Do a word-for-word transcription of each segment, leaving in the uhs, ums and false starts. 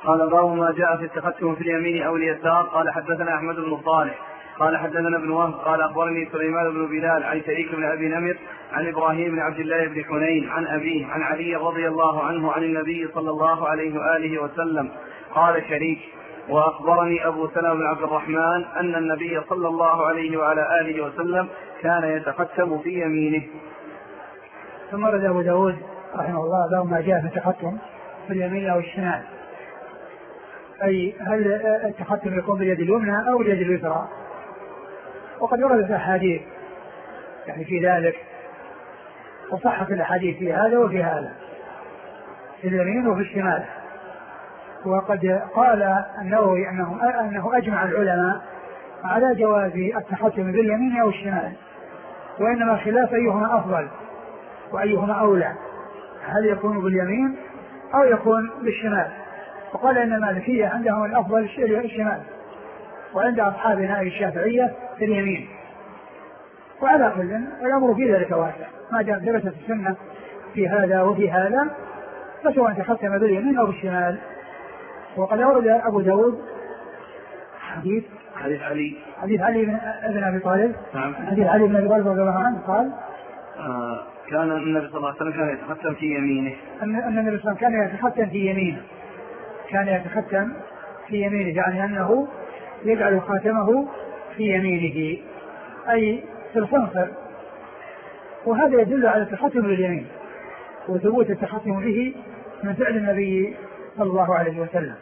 قال باب ما جاء في التختم في اليمين أو اليسار. قال حدثنا أحمد بن صالح قال حدثنا ابن وهب قال أخبرني سليمان بن بلال عن شريك بن أبي نمر عن إبراهيم بن عبد الله بن حنين عن أبيه عن علي رضي الله عنه عن النبي صلى الله عليه وآله وسلم قال شريك: وأخبرني أبو سلمة بن عبد الرحمن أن النبي صلى الله عليه وعلى آله وسلم كان يتختم في يمينه. ثم رد أبو داود رحمه الله باب ما جاء في التختم في اليمين أو الشمال، أي هل التختم يكون باليد اليمنى أو اليد اليسرى؟ وقد وردت الأحاديث يعني في ذلك، وصحت الأحاديث في هذا وفي هذا، في اليمين وفي الشمال. وقد قال النووي أنه, أنه أجمع العلماء على جواز التختم باليمين أو الشمال، وإنما خلاف أيهما أفضل وأيهما أولى، هل يكون باليمين أو يكون بالشمال. وقال إن المالكية عندهم الأفضل الشمال، وعند أصحابنا الشافعية في اليمين. وعلى كل الأمر في ذلك واسع، ما دام ثبتت السنة في هذا وفي هذا فسواء تختم باليمين أو بالشمال. وقد أورد أبو داود حديث حديث علي حديث علي بن أبي طالب نعم. حديث علي بن أبي طالب رضي الله عنه قال: آه كان النبي صلى الله عليه وسلم كان يتختم في يمينه أن النبي صلى الله عليه وسلم كان يتختم في يمينه كان يتختم في يمينه يعني أنه يجعل خاتمه في يمينه أي في الخنصر. وهذا يدل على التختم باليمين وثبوت التختم به من فعل النبي صلى الله عليه وسلم.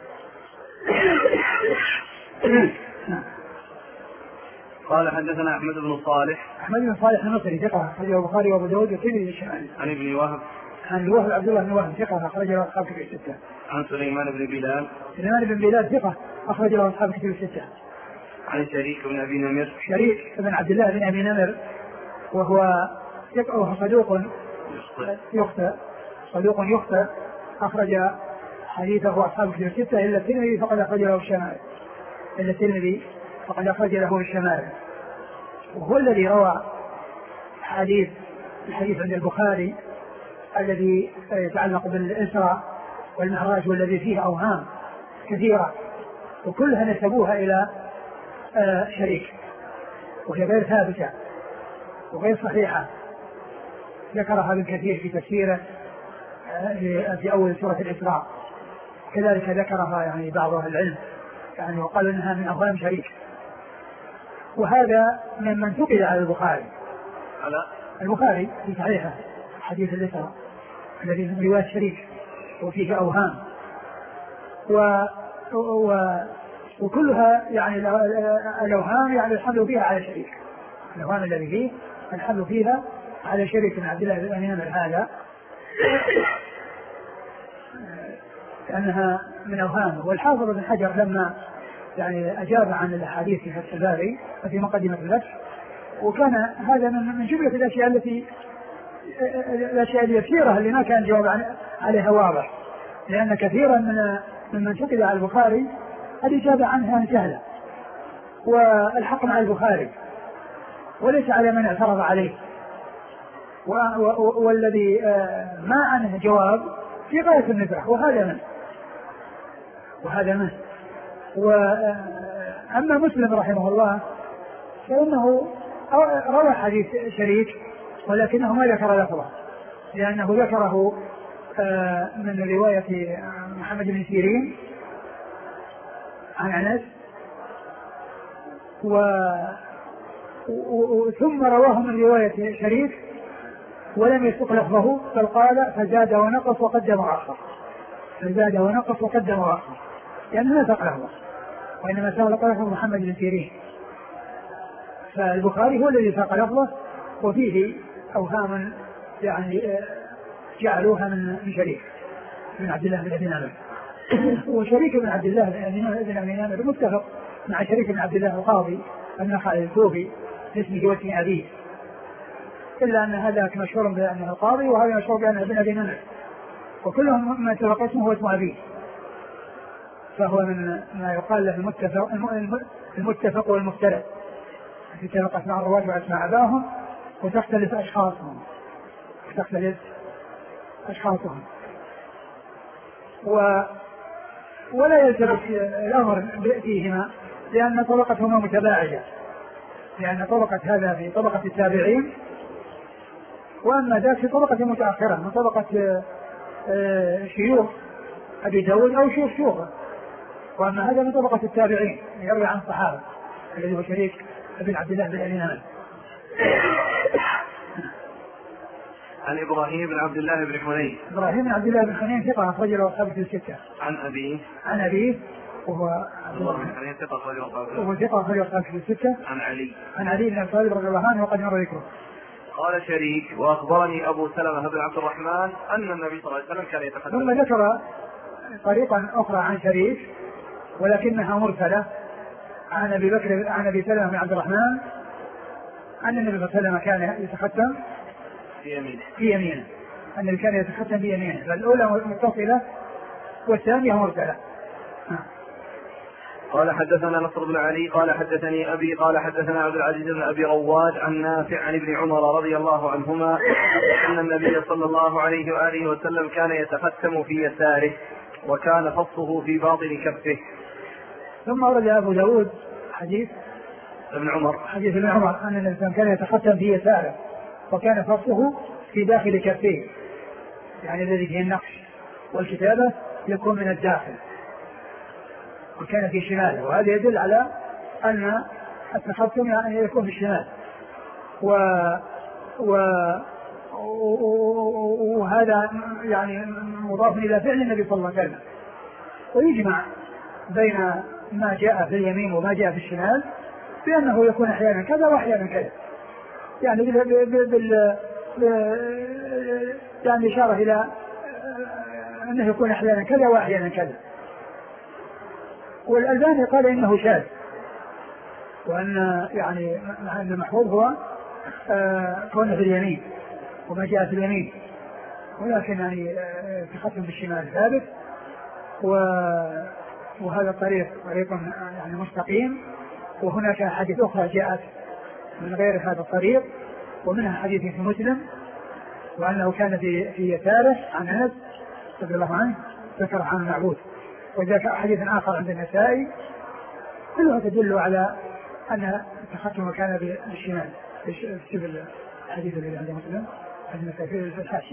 قال حدثنا أحمد بن صالح أحمد بن صالح المصري ثقة أخرجه البخاري وأبو داود والترمذي الشمالي. عن ابن وهب عن وهب عبد الله بن وهب ثقة أخرجه أصحاب كتب الستة. عن سليمان بن بلال سليمان بن بلال ثقة أخرجه أصحاب كتب الستة. عن شريك بن أبي نمر شريك بن عبد الله بن أبي نمر وهو وهو صدوق يخطئ صدوق يخطئ أخرج حديثه أصحاب كتب الستة إلا الترمذي فقد أخرج له الشمال إلا الترمذي فقد أخرج له الشمال. وهو الذي روى حديث الحديث عند البخاري الذي يتعلق بالإسراء والمعراج والذي فيه أوهام كثيرة وكلها نسبوها إلى شريك وهي غير ثابتة وغير صحيحة. ذكرها ابن كثير في تفسيره في أول سورة الإسراء، كذلك ذكرها يعني بعض أهل العلم يعني وقال إنها من أوهام شريك. وهذا ممن انتقل على البخاري على البخاري في صحيحه حديث الإسراء الذي من رواية شريك وفيه أوهام و... و... وكلها يعني الأوهام يعني الحمل فيها على شريك، الأوهام الذي فيه الحمل فيها على شريك من عبد الله بن أبي نمر هذا لأنها من أوهام. والحافظ بن حجر لما يعني أجاب عن الأحاديث في فتح الباري في مقدمة الفتح، وكان هذا من جملة الأشياء التي الأشياء اليسيرة اللي ما كان جواب عليها واضح، لأن كثيرا من ممن انتقد على البخاري الإجابة عنها جهلة والحق مع البخاري وليس على من اعترض عليه، والذي ما عنه جواب في غاية النزاع وهذا منه وهذا منه. وأما مسلم رحمه الله فإنه روى حديث شريك ولكنه ما ذكر لفظه، لأنه ذكره من رواية محمد بن سيرين عن أنس و... و... ثم رواه من رواية شريك ولم يسق لفظه بل قال فزاد ونقص وقدم وأخر فزاد ونقص وقدم وأخر لأنه لا سق لفظه وإنما سق لفظه محمد بن سيرين. فالبخاري هو الذي سق لفظه وفيه أوهام يعني جعلوها من شريك من عبد الله بن أبي نمر. وشريك بن عبد الله بن أبي نمر متفق مع شريك بن عبد الله القاضي النخعي الكوفي اسمه واسم أبيه، إلا أن هذا مشهور بأنه القاضي وهذا مشهور بأنه ابن أبي نمر، وكلهم ما اتفق اسمه هو اسم أبيه، فهو من ما يقال له المتفق المتفق والمفترق، تتفق أسماء الرواة وأسماء أباهم وتختلف أشخاصهم وتختلف أشخاصهم. و ولا يلتبس الأمر فيهما لأن طبقتهما متباعدة، لأن طبقة هذا في طبقة التابعين وأما ذاك في طبقة متأخرة من طبقة شيوخ أبي داود أو شيوخ شيوخه، وأما هذا من طبقة التابعين يروي عن الصحابة الذي هو شريك ابن عبد الله بن أبي عن إبراهيم بن عبد الله بن حنين. إبراهيم بن عبد الله بن حنين ثقة أخرج له أصحاب الستة. عن أبيه عن أبيه وهو عبد الله بن حنين ثقة أخرج له وهو ثقة أخرج له أصحاب الستة. عن علي عن علي بن أبي طالب رضي الله عنه وقد مر ذكره. قال شريك وأخبرني أبو سلمة بن عبد الرحمن أن النبي صلى الله عليه وسلم كان يتحدث. ثم ذكر طريقا أخرى عن شريك ولكنها مرسلة عن أبي بكر عن أبي سلمة بن عبد الرحمن أن النبي صلى الله عليه وسلم كان يتختم في يمينه في يمينه أن النبي كان يتختم في يمينه، فالأولى متصلة والثانية مرسلة. قال حدثنا نصر بن علي قال حدثني أبي قال حدثنا عبد العزيز بن أبي رواد عن نافع عن ابن عمر رضي الله عنهما أن النبي صلى الله عليه وآله وسلم كان يتختم في يساره وكان فصه في باطن كفه. ثم ورد أبو داود حديث ابن عمر حديث ابن عمر أن الإنسان كان يتختم في يساره وكان فصه في داخل كفه، يعني الذي فيه النقش والكتابة يكون من الداخل وكان في شماله، وهذا يدل على أن التختم يعني يكون في الشمال و... و... وهذا يعني مضاف إلى فعل النبي صلى الله عليه وسلم، ويجمع بين ما جاء في اليمين وما جاء في الشمال بأنه يكون أحيانا كذا وأحيانا كذا، يعني بال... بال... بال... يعني إشارة إلى أنه يكون أحيانا كذا وأحيانا كذا. والألباني قال إنه شاذ، وأن يعني أن المحفوظ هو آه كونه في اليمين وما جاء في اليمين، ولكن يعني آه تختم بالشمال ثابت، وهذا الطريق طريق يعني مستقيم، وهناك حديث أخرى جاءت من غير هذا الطريق ومنها حديث في مسلم وأنه كان في في يساره عن أنس رضي الله عنه ذكر عن المعبود، وذاك حديث آخر عند النسائي، كلها تدل على أن التختم كان بالشمال في الحديث الذي عند مسلم عند النسائي في الحاشية،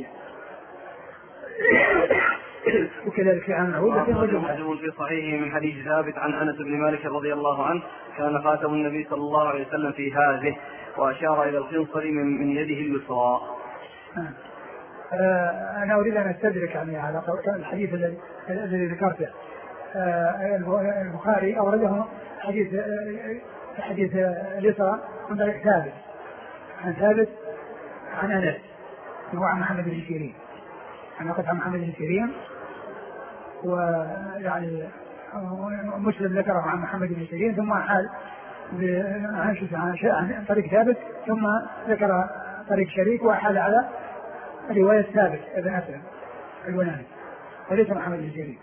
وكذلك في عن معبود في صحيحه من حديث ثابت عن أنس بن مالك رضي الله عنه كان خاتم النبي صلى الله عليه وسلم في هذه، وأشار إلى الخنصر من, من يده اليسرى. آه أنا أريد أن أستدرك يعني على الحديث الذي الذي ذكرته. آه البخاري أورده حديث آه حديث اليسرى عن طريق ثابت عن ثابت عن أنس هو عن محمد بن سيرين، عن عن محمد بن سيرين، ويعني مسلم ذكره عن محمد بن سيرين ثم حال عن طريق ثابت ثم ذكر طريق شريك وحال على رواية ثابت ابن أسلم البناني وليس محمد بن سيرين.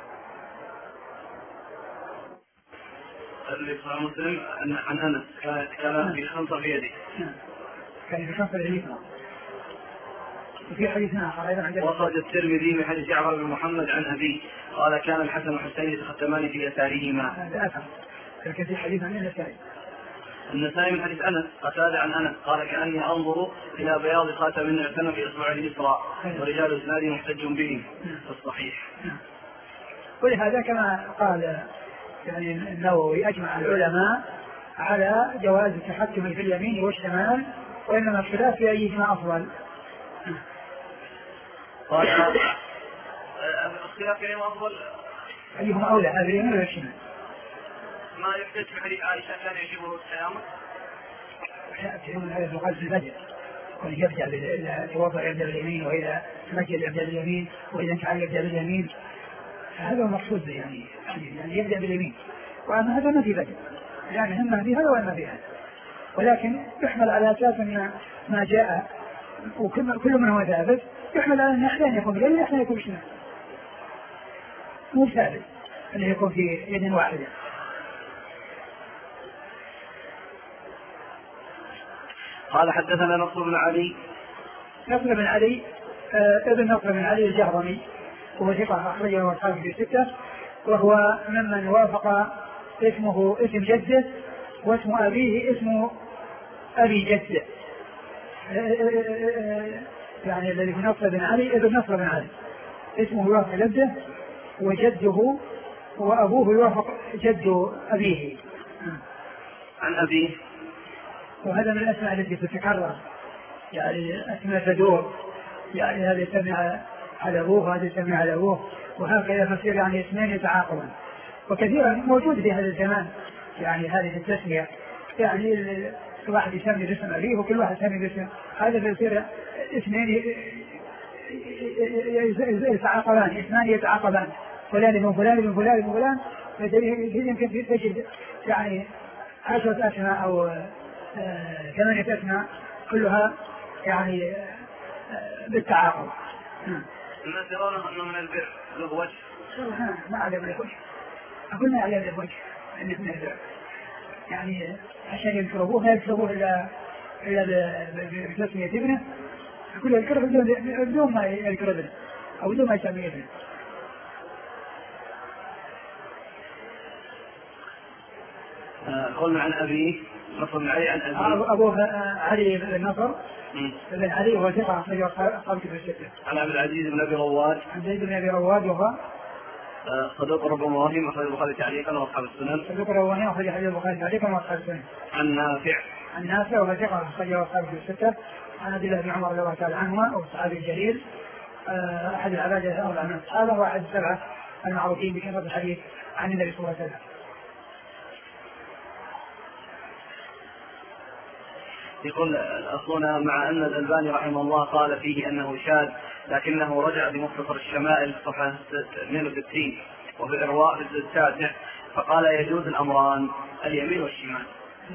اللي صار مسلم عن أنس كان في خنصر في يده، كان في خنصر يده. وفي حديث آخر أيضا عند وصل الترمذي من حديث جعفر بن محمد عن أبيه قال كان الحسن والحسين يتختمان في يسارهما. هذا أثر لكن في حديث عن النسائي النسائي من حديث أنس قتادة عن أنس قال كأني أنظر إلى بياض خاتم اعتنى في إصبعه اليسرى ورجال إسناده محتج بهم في الصحيح. ولهذا كما قال يعني النووي أجمع العلماء على جواز التحكم في اليمين والشمال، وإنما الخلاف في أيهما أفضل. قال الخلاف في أيهما أفضل أيهما أولى هذا اليمين ولا الشمال؟ ما يحدث في حديث عائشة كان يجيبه التيامن. التيامن هذا يقال في البدء، ويرجع للوضع يبدأ باليمين، وإذا تمجد يبدأ باليمين، وإذا انتعل يبدأ باليمين، هذا المقصود يعني يعني يبدأ باليمين. وأما هذا ما في بدء، يعني إما في هذا وإما في هذا، ولكن يحمل على أساس أن ما جاء وكل من هو ثابت يحمل على أن أحيانا يكون باليمين وأحيانا يكون بالشمال، مو ثابت أنه يكون في يد واحدة. قال حدثنا نصر بن علي نصر بن علي آه ابن نصر بن علي الجهضمي وهو ثقة أخرجه أصحابه في ستة. وهو ممن وافق اسمه اسم جده واسم أبيه اسم أبي جده، يعني الذي في نصر بن علي ابن نصر بن علي اسمه يوافق جده وجده وأبوه يوافق جد أبيه. عن أبيه. وهذا من الأسماء التي تتكرر، يعني أسماء تدور، يعني هذا يسمى على أبوه وهذا يسمى على أبوه وهكذا، فصير يعني اثنين يتعاقبون. وكثيرا موجود في هذا الزمان يعني هذه التسمية، يعني الواحد يسمي باسم أبيه وكل واحد يسمي باسم هذا، فيصير اثنين يتعاقبان، اثنان يتعاقبان، فلان من فلان من فلان من فلان، يمكن تجد يعني عشرة أسماء أو ثمانية أسماء كلها يعني بالتعاقب. الناس يرونه أنه من البر له وجه. ما أعلم له وجه، أقول ما أعلم له وجه أنه من البر، يعني عشان ينكروه لا ينكروه إلا إلا بتسمية ابنه، يقول يذكره بدون ما يذكر ابنه أو بدون ما يسمي ابنه. قلنا عن أبيه نصر بن علي عن أبيه. أبوه علي بن نصر بن علي وهو ثقة أخرجه أصحاب الكتب الستة. عن عبد العزيز بن أبي رواد. عن زيد بن أبي رواد وهو صدوق ربما وهم أخرج البخاري تعليقا وأصحاب السنن. صدوق ربما وهم أخرج حديث البخاري تعليقا وأصحاب السنن. عن نافع. عن نافع وهو ثقة أخرجه أصحاب الكتب الستة. عن عبد الله بن عمر رضي الله تعالى عنهما والصحابي الجليل أحد العبادة الأربعة من الصحابة وأحد السبعة المعروفين بكثرة الحديث عن النبي صلى الله عليه وسلم. يقول أخونا مع أن الألباني رحمه الله قال فيه أنه شاذ، لكنه رجع بمختصر الشمائل صفحة اثنين وستين وفي الإرواء في الجزء التاسع فقال يجوز الأمران اليمين والشمال.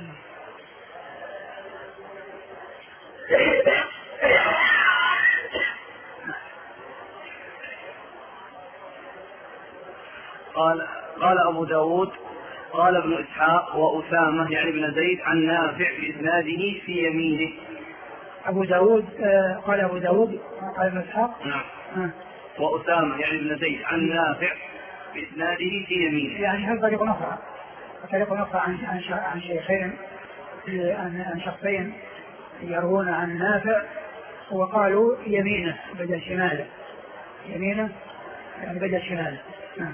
قال قال أبو داود قال ابن إسحاق وأسامة يعني ابن زيد عن نافع بإسناده في يمينه. أبو داود آه قال أبو داود قال ابن إسحاق نعم آه. وأسامة يعني ابن زيد عن نافع بإسناده في يمينه. يعني هل طريق أخرى طريق أخرى عن عن عن شيخين عن شخصين يروون عن نافع وقالوا يمينه بدل شماله، يمينه يعني بدل شماله. آه.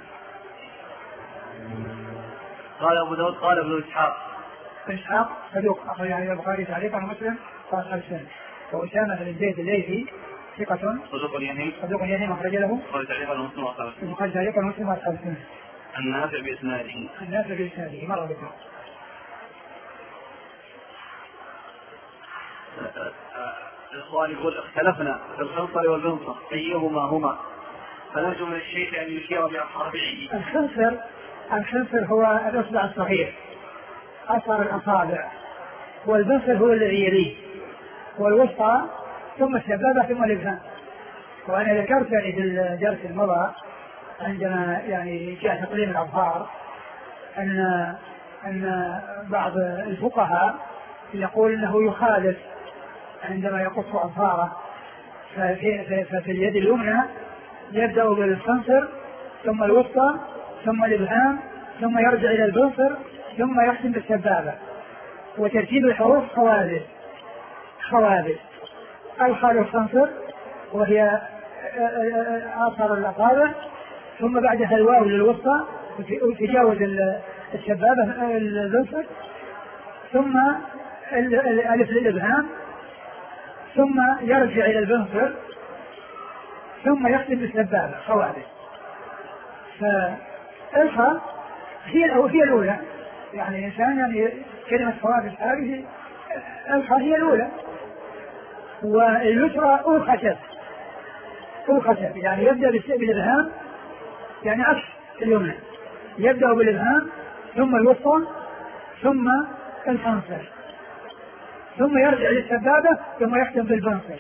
قال أبو داود قال ابن إسحاق ابن إسحاق صدوق أخرج عن البخاري تعليقا ومسلم وأصحاب السنن. وأسامة بن زيد الليثي ثقة صدوق يهم صدوق يهم أخرج له البخاري تعليقا ومسلم وأصحاب السنن. البخاري تعليقا ومسلم وأصحاب السنن. النافع بإسناده النافع بإسناده مرة بكرة. الإخوان يقول اختلفنا في الخنصر والبنصر أيهما هما، فنرجو من الشيخ أن يشير بأصابعه. الخنصر الخنصر هو الأصبع الصغير أصغر الأصابع، والبنصر هو الذي يليه، والوسطى ثم السبابة ثم الإبهام. وأنا ذكرت يعني في الدرس المضى عندما يعني جاء تقليم الأظفار أن أن بعض الفقهاء يقول أنه يخالف عندما يقص أظفاره، ففي, ففي اليد اليمنى يبدأ بالخنصر ثم الوسطى ثم الإبهام ثم يرجع إلى البنصر ثم يختم بالسبابة، وترتيب الحروف خوابل خوابل الخال الخنصر وهي آثار الأصابع، ثم بعدها الواو للوسطى وتجاوز السبابة البنصر، ثم الألف للإبهام، ثم يرجع إلى البنصر ثم يختم بالسبابة خوابل. فالخاء هي هي الأولى، يعني الإنسان يعني كلمة خوابل هذه الخاء هي الأولى، واليسرى أوخشب أوخشب يعني يبدأ بالإبهام يعني عكس اليمنى، يبدأ بالإبهام ثم الوسطى ثم الخنصر ثم يرجع للسبابة ثم يختم بالبنصر.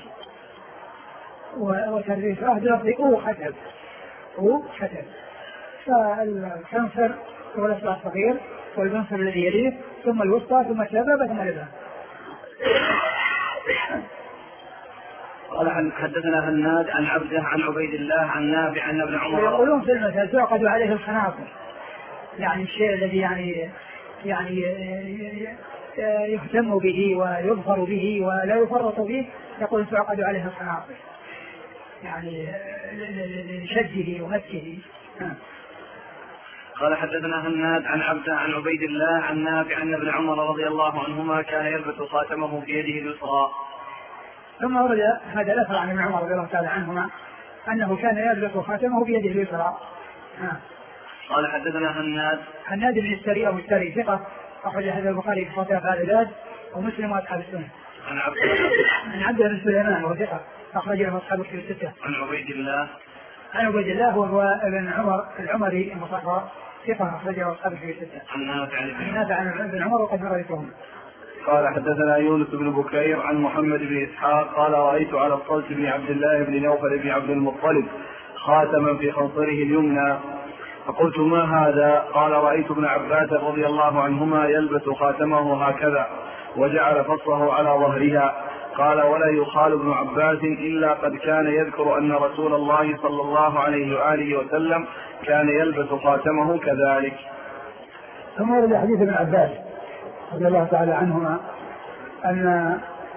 وترتيب أهل لفظ أوخشب أوخشب. فالخنصر هو الأصبع الصغير والبنصر الذي يليه ثم الوسطى ثم السبابة ثم الإبهام. قال حدثنا هناد عن عبده عن عبيد الله عن نافع عن ابن عمر. يقولون في المثل تعقد عليه الخناصر، يعني الشيء الذي يعني يعني يهتم به ويظفر به ولا يفرط به، يقول تعقد عليه الخناصر يعني لشده ومسه. قال حدثنا هناد عن عبده عن عبيد الله عن نافع عن ابن عمر رضي الله عنهما كان يلبس خاتمه في يده اليسرى. ثم ورد هذا الأثر عن ابن عمر رضي الله تعالى عنهما أنه كان يلبس خاتمه بيده اليسرى. قال حدثنا هناد هناد بن السري أو السري ثقة أخرج هذا البخاري في خطيئة العداد ومسلم وأصحاب السنة. عن عبد عن عبد بن سليمان وهو ثقة أخرج له أصحاب الكتب الستة. عن عبيد الله عن عبيد الله وهو ابن عمر العمري المصغر ثقة أخرج له أصحاب الكتب الستة. عن نافع عن ابن عمر وقد رأيتهم. قال حدثنا يونس بن بكير عن محمد بن إسحاق قال رأيت على الصلت بن عبد الله بن نوفل بن عبد المطلب خاتما في خنصره اليمنى فقلت ما هذا؟ قال رأيت ابن عباس رضي الله عنهما يلبس خاتمه هكذا وجعل فصه على ظهرها. قال ولا يخال ابن عباس إلا قد كان يذكر أن رسول الله صلى الله عليه وآله وسلم كان يلبس خاتمه كذلك. ثم ورد حديث ابن عباس رضي الله تعالى عنهما أن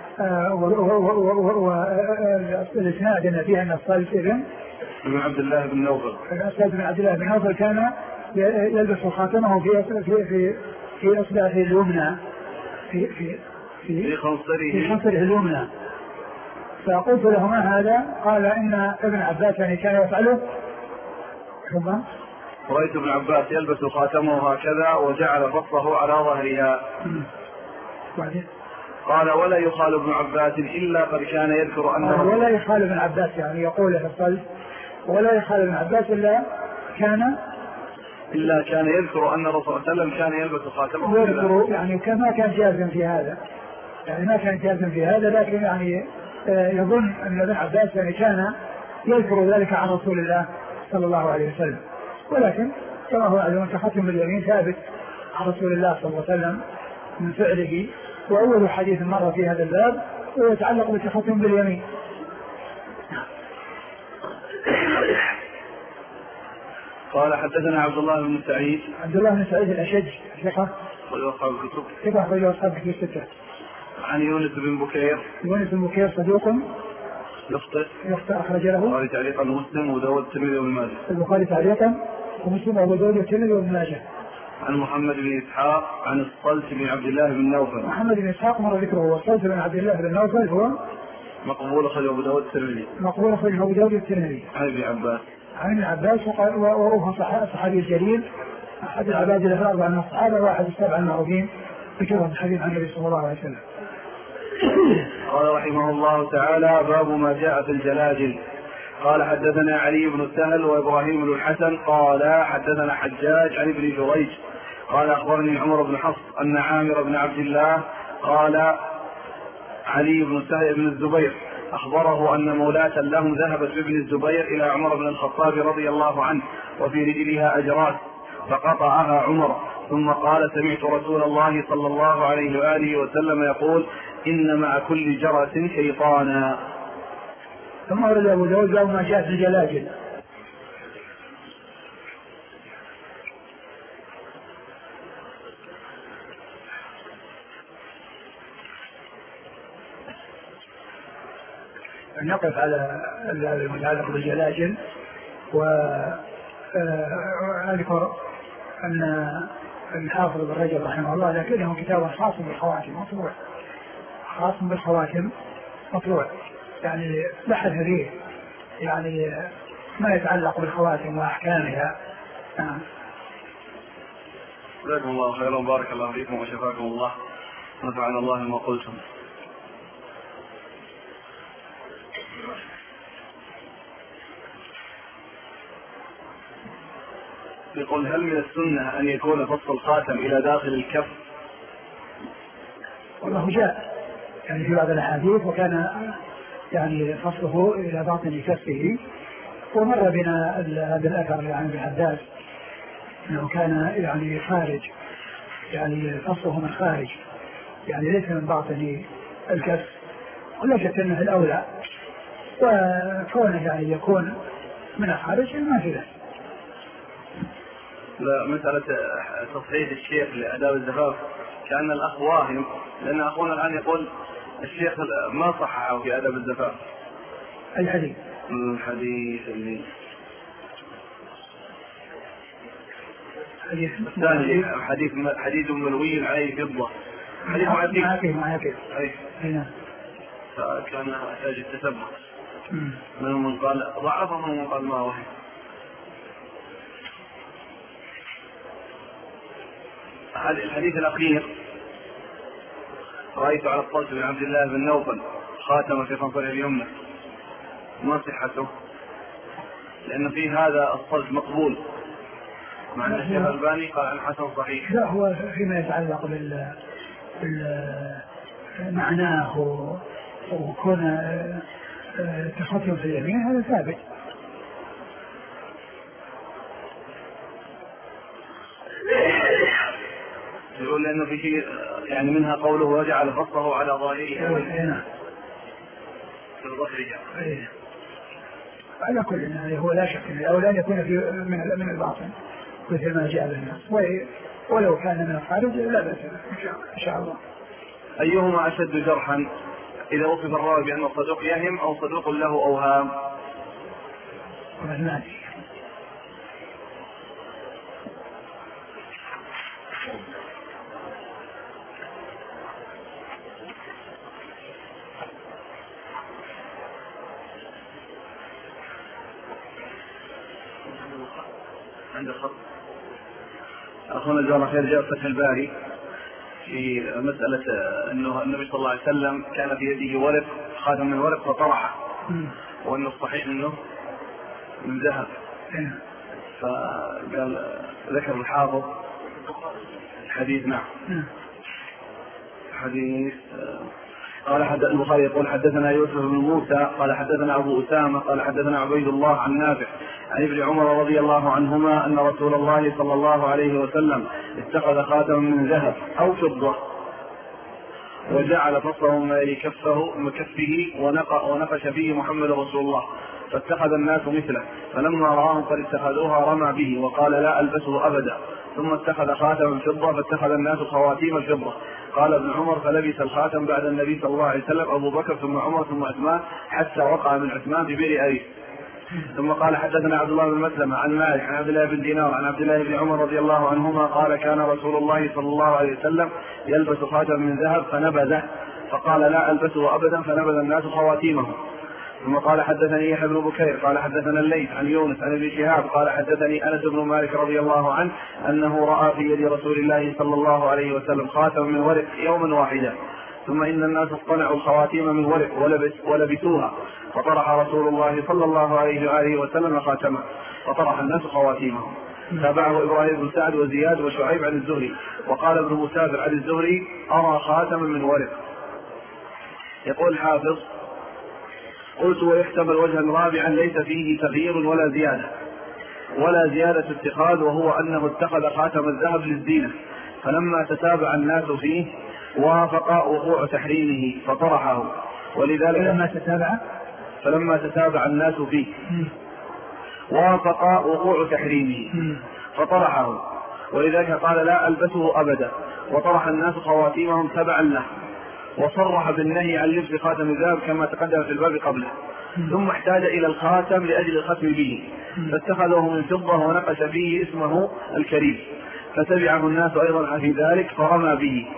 والإسناد أن فيها أن الصلت ابن ابن عبد الله بن نوفل الأسد بن عبد الله بن نوفل كان يلبس خاتمه في في في في إصبعه اليمنى في في في في خنصره في خنصره اليمنى. فقلت له ما هذا؟ قال إن ابن عباس يعني كان يفعله. ثم رأيت ابن عباس يلبس خاتمه هكذا وجعل فصه على ظهرها. قال ولا يخال ابن عباس إلا قد كان يذكر أنه ولا يخال ابن عباس يعني يقول في الصلب ولا يخال ابن عباس إلا كان إلا كان يذكر أن الرسول صلى الله عليه وسلم كان يلبس خاتمه يذكر يعني كما كان جازم في هذا يعني ما كان جازم في هذا لكن يعني يظن أن ابن عباس يعني كان يذكر ذلك عن رسول الله صلى الله عليه وسلم. ولكن كما هو علم تختم باليمين ثابت عن رسول الله صلى الله عليه وسلم من فعله. وأول حديث مر في هذا الباب ويتعلق بالتختم باليمين. قال حدثنا عبد الله بن سعيد عبد الله بن سعيد الأشج ثقة وأصحاب الكتب ثقة أخرجه أصحاب الكتب الستة. عن يونس بن بكير يونس بن بكير صدوق يخطئ يخطئ أخرج له البخاري تعليقا مسلم وداود الترمذي وابن ماجه. البخاري تعليقا ومسلم وداود الترمذي وابن ماجه. عن محمد بن إسحاق عن الصلت بن عبد الله بن نوفل. محمد بن إسحاق مر ذكره والصلت بن عبد الله بن نوفل هو مقبول أخرجه أبو داود الترمذي. مقبول أخرجه أبو داود الترمذي. عن ابن عباس عن ابن عباس وهو صحابي الجليل أحد العباد الأربعة من الصحابة واحد السبعة المعروفين بكثرة الحديث عن النبي صلى الله عليه وسلم. قال رحمه الله تعالى باب ما جاء في الجلاجل. قال حدثنا علي بن سهل وإبراهيم بن الحسن قال حدثنا حجاج عن ابن جريج قال أخبرني عمر بن حفص أن عامر بن عبد الله قال علي بن سهل بن الزبير أخبره أن مولاة لهم ذهبت بابن الزبير إلى عمر بن الخطاب رضي الله عنه وفي رجلها أجراس فقطعها عمر ثم قال سمعت رسول الله صلى الله عليه وآله وسلم يقول إن مع كل جرس شيطانا. ثم ورد أبو داود باب ما جاء في الجلاجل. نقف على المتعلق بالجلاجل وأذكر أن الحافظ بن رجب رحمه الله لكنه كتاب خاص بالخواتم مطبوع خاص بالخواتم مطبوع يعني بحث فيه يعني ما يتعلق بالخواتم وأحكامها. نعم. جزاكم الله خيرا وبارك الله فيكم وشفاكم الله ونفعنا الله ما قلتم. يقول هل من السنة أن يكون فصل الخاتم إلى داخل الكف؟ والله جاء يعني في بعض الأحاديث وكان يعني فصله إلى باطن كفه ومر بنا هذا الأثر عن ابن عباس أنه كان يعني خارج يعني فصله من خارج يعني ليس من باطن الكف. ولا شك أنه الأولى وكونه يعني يكون من الخارج ما في له. مسألة تصحيح الشيخ لآداب الزفاف كأن الأخ واهم، لأن أخونا الآن يقول الشيخ ما صححه في آداب الزفاف. أي حديث؟ الحديث اللي حديث الثاني حديث حديث ملوي عليه فضة، حديث معاكي معاكي أي هنا، فكان يحتاج التتبع. منهم من قال ضعفه ومن قال ما وهم. الحديث الأخير رأيت على الطلس بن عبد الله بن نوفل خاتم في خنصره اليمنى، ما صحته؟ لأن في هذا الطلس مقبول، مع أن الشيخ الألباني قال عن حسن صحيح. لا، هو فيما يتعلق بال معناه وكون تخطيط في اليمين هذا ثابت. يقول لأنه في شيء يعني منها قوله وجعل فصله على ظاهرها في الظهر. على كل هو لا شك أو لا يكون في من من الباطن مثل ما جاء لنا، ولو كان من الخارج لا بأس إن شاء الله. أيهما أشد جرحا، إذا وصف الراوي بأن الصدوق يهم أو صدوق له أوهام؟ ماشي. عند الخط أخونا جزاه الله خير، جاء فتح الباري في مسألة أنه النبي صلى الله عليه وسلم كان في يده ورق، خاتم من ورق فطرحه، وأنه الصحيح أنه من ذهب. فقال ذكر الحافظ الحديث. نعم حديث. قال حدث البخاري يقول حدثنا يوسف بن موسى قال حدثنا أبو أسامة قال حدثنا عبيد الله عن نافع عن ابن عمر رضي الله عنهما أن رسول الله صلى الله عليه وسلم اتخذ خاتما من ذهب أو فضة وجعل فصله ما يلي كفه مكفه ونقش فيه محمد رسول الله، فاتخذ الناس مثله، فلما رآهم قد اتخذوها رمى به وقال لا ألبسه أبدا، ثم اتخذ خاتما فضة فاتخذ الناس خواتيم الفضة. قال ابن عمر فلبس الخاتم بعد النبي صلى الله عليه وسلم أبو بكر ثم عمر ثم عثمان حتى وقع من عثمان في بئر أريس. ثم قال حدثنا عبد الله بن مسلمة عن مالك عن عبد الله بن دينار عن عبد الله بن عمر رضي الله عنهما قال كان رسول الله صلى الله عليه وسلم يلبس خاتم من ذهب فنبذه، فقال لا ألبسه أبدا، فنبذ الناس خواتيمه. ثم قال حدثني يحيى بن بكير قال حدثنا الليث عن يونس عن ابن شهاب قال حدثني أنس بن مالك رضي الله عنه أنه رأى في يد رسول الله صلى الله عليه وسلم خاتم من ورق يوما واحدا، ثم إن الناس اصطنعوا الخواتيم من ورق ولبس ولبسوها، فطرح رسول الله صلى الله عليه وآله وسلم خاتمه فطرح الناس خواتيمهم. تابعه إبراهيم بن سعد وزياد وشعيب عن الزهري. وقال ابن مسافر عن الزهري أرى خاتما من ورق. يقول الحافظ قلت ويحتمل وجها رابعا ليس فيه تغيير ولا زيادة ولا زيادة اتخاذ، وهو أنه اتخذ خاتم الذهب للزينة، فلما تتابع الناس فيه وافق وقوع تحريمه فطرحه، ولذلك فلما تتابع فلما تتابع الناس فيه وافق وقوع تحريمه فطرحه، ولذلك قال لا ألبسه أبدا، وطرح الناس خواتيمهم تبعا له، وصرح بالنهي عن لبس خاتم الذهب كما تقدم في الباب قبله. ثم احتاج إلى الخاتم لأجل الختم به فاتخذه من فضة ونقش فيه اسمه الكريم، فتبعه الناس أيضا في ذلك فرمى به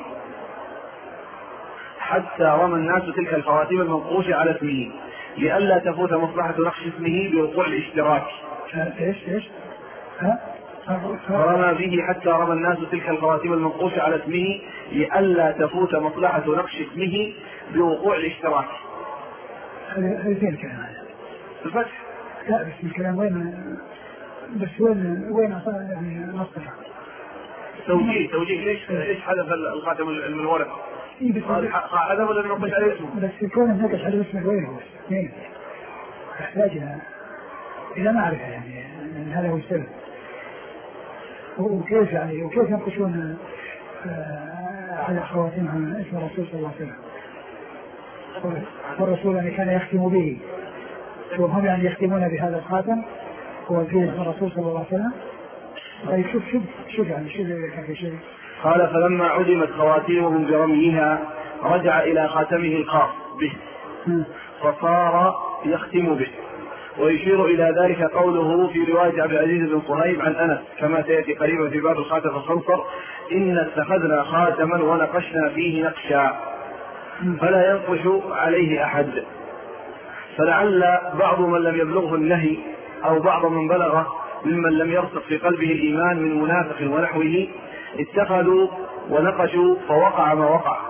حتى رمى الناس تلك الخواتيم المنقوشة على اسمه لئلا تفوت مصلحة نقش اسمه بوقوع الاشتراك. ايش ايش ها فرمى به حتى رمى الناس تلك الخواتيم المنقوشة على اسمه لئلا تفوت مصلحة نقش اسمه بوقوع الاشتراك. هذا فين الكلام هذا؟ الفتح. لا بس الكلام وين بس وين وين يعني مصلحة؟ توجيه توجيه ليش ليش حذف الخاتم من الورق؟ هذا ولا نقش عليه اسمه؟ بس يكون نقش عليه اسمه وين هو؟ وين؟ يحتاج إلى معرفة يعني هذا هو السبب. وكيف يعني وكيف ينقشون على خواتيمهم اسم الرسول صلى الله عليه وسلم، والرسول يعني كان يختم به وهم يعني يختمون بهذا الخاتم هو في اسم الرسول صلى الله عليه وسلم. طيب شوف شوف شوف يعني شوف كان في شيء. قال فلما عدمت خواتيمهم برميها رجع إلى خاتمه الخاص به فصار يختم به. ويشير إلى ذلك قوله في رواية عبد العزيز بن صهيب عن أنس كما سيأتي قريبا في باب الخاتم الخنصر: إن اتخذنا خاتما ونقشنا فيه نقشا فلا ينقش عليه أحد. فلعل بعض من لم يبلغه النهي أو بعض من بلغه ممن لم يرسخ في قلبه الإيمان من منافق ونحوه اتخذوا ونقشوا فوقع ما وقع.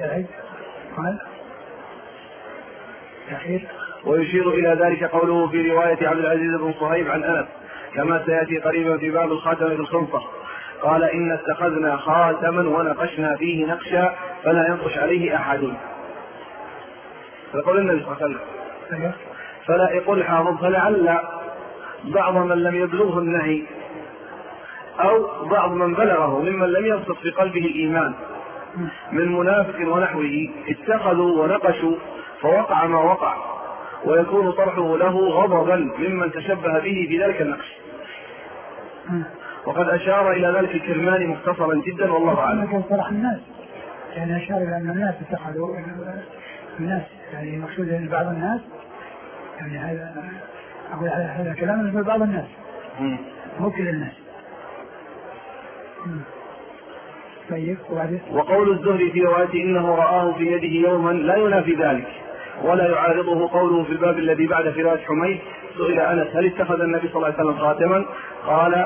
ويشير إلى ذلك قوله في رواية عبد العزيز بن صهيب عن أنس كما سيأتي قريبا في باب الخاتم الخنصر: قال إن اتخذنا خاتما ونقشنا فيه نقشا فلا ينقش عليه أحد. فقال النبي صلى الله عليه وسلم. فلا يقول حافظ فلعل بعض من لم يبلغه النهي أو بعض من بلغه ممن لم يرسخ في قلبه الإيمان من منافق ونحوه اتخذوا ونقشوا فوقع ما وقع، ويكون طرحه له غضبا ممن تشبه به في ذلك النقش. وقد أشار إلى ذلك الكرماني مختصرا جدا والله أعلم. طرح الناس يعني أشار إلى أن الناس اتخذوا الناس يعني مقصود أن بعض الناس يعني هذا أقول هذا كلام من بعض الناس مو كل الناس. طيب وبعدين وقول الزهري في روايته إنه رآه في يده يوما لا ينافي ذلك ولا يعارضه قوله في الباب الذي بعد في رواية حميد: سئل أنس هل اتخذ النبي صلى الله عليه وسلم خاتما؟ قال: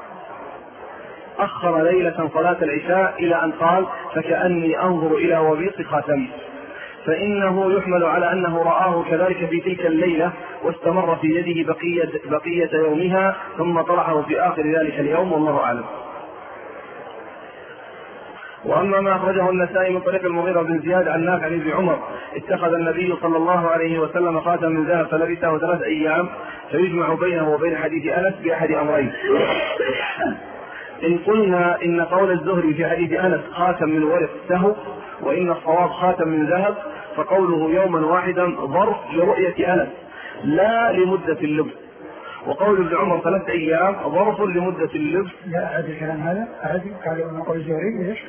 أخر ليلة صلاة العشاء إلى أن قال: فكأني أنظر إلى وبيص خاتمه. فإنه يحمل على أنه رآه كذلك في تلك الليلة واستمر في يده بقية, بقية يومها ثم طرحه في آخر ذلك اليوم والله أعلم. وأما ما أخرجه النسائي من طريق المغيرة بن زياد عن نافع عن ابن عمر: اتخذ النبي صلى الله عليه وسلم خاتم من ذهب فلبثه ثلاث أيام، فيجمع بينه وبين حديث أنس بأحد أمرين: إن قلنا إن قول الزهري في حديث أنس خاتم من ورق سهو وإن الصواب خاتم من ذهب، فقوله يوما واحدا ظرف لرؤية أنس لا لمدة اللبس، وقول ابن عمر ثلاث أيام ظرف لمدة اللبس. لا أعد الكلام هذا أعد قال قول الزهري ليش؟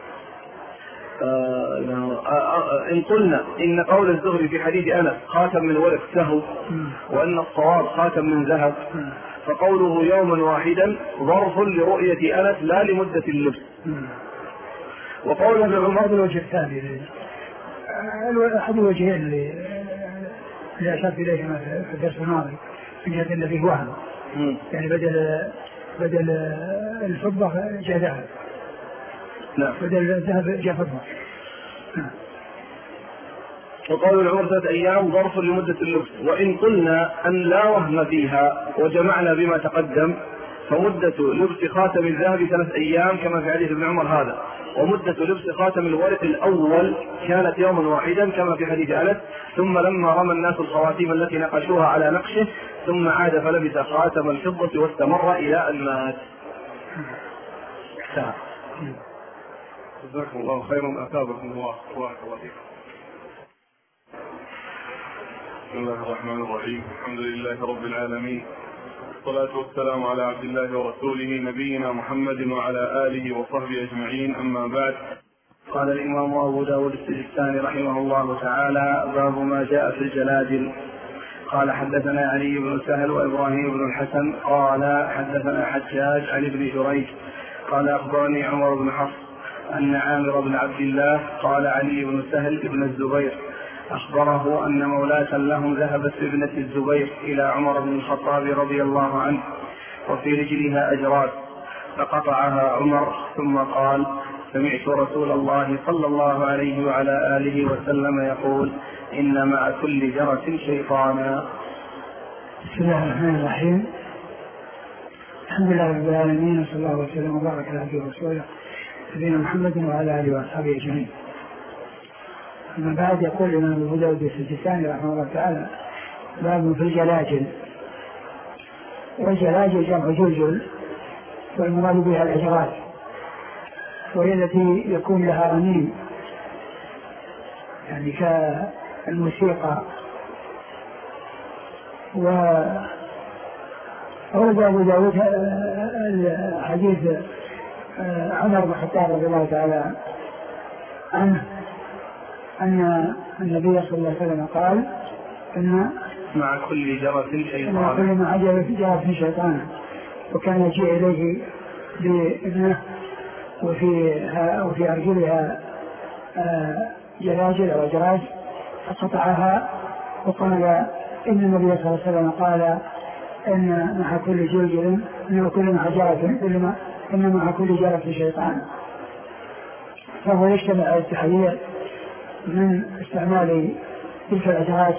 آه آه إن قلنا إن قول الزهري في حديث أنس خاتم من ورق سهو وأن الصواب خاتم من ذهب، فقوله يوما واحدا ظرف لرؤية أنس لا لمدة اللبس. وقول ابن عمر الوجه الثاني أحد الوجهين اللي أشرت إليهما في الدرس الماضي من جهة الذي هو وهم، يعني بدل بدل الفضة جاء ذهب، لا بدل الذهب جاء فضة. وقول العمر ثلاث أيام ظرف لمدة اللبس. وإن قلنا أن لا وهم فيها وجمعنا بما تقدم، فمدة لبس خاتم الذهب ثلاث أيام كما في حديث ابن عمر هذا، ومدة لبس خاتم الورق الأول كانت يوما واحدا كما في حديث أنس. ثم لما رمى الناس الخواتيم التي نقشوها على نقشه ثم عاد فلبس خاتم الفضة واستمر إلى أن مات. جزاكم الله خيرا، أثابكم الله وبارك الله فيكم. بسم الله الرحمن الرحيم، الحمد لله رب العالمين، والصلاة والسلام على عبد الله ورسوله نبينا محمد وعلى آله وصحبه أجمعين، أما بعد. قال الإمام أبو داود السجستاني رحمه الله تعالى: باب ما جاء في الجلادل. قال حدثنا علي بن سهل وإبراهيم بن الحسن قال حدثنا حجاج عن ابن جريج قال أخبرني عمر بن حفص أن عامر بن عبد الله قال علي بن سهل بن الزبير أخبره أن مولاة لهم ذهبت ابنة الزبير إلى عمر بن الخطاب رضي الله عنه وفي رجلها أجراد، فقطعها عمر ثم قال: سمعت رسول الله صلى الله عليه وعلى آله وسلم يقول: إن مع كل جرة شيطانا. بسم الله الرحمن الرحيم، الحمد لله رب العالمين، وصلى الله وسلم وبارك على عبده ورسوله نبينا محمد وعلى آله وأصحابه أجمعين. أما بعد، يقول الإمام أبو داود السجستاني رحمه الله تعالى: باب في الجلاجل. والجلاجل جمع جلجل، والمراد بها الأجراد، وهي التي يكون لها رنين يعني كالموسيقى وأورد أبو داود حديث عمر بن الخطاب رضي الله تعالى عنه أن النبي صلى الله عليه وسلم قال إن مع كل جرس شيطان، مع كل ما عجل جرس شيطان، وكان يجيء إليه بابنه وفيها وفي أرجلها جلاجل أو أجراس فقطعها، وقال إن النبي صلى الله عليه وسلم قال إن مع كل جلجل إن كل مع جرس إن مع كل جرس شيطان. فهو يجتمع على التحذير من استعمال تلك الأجراس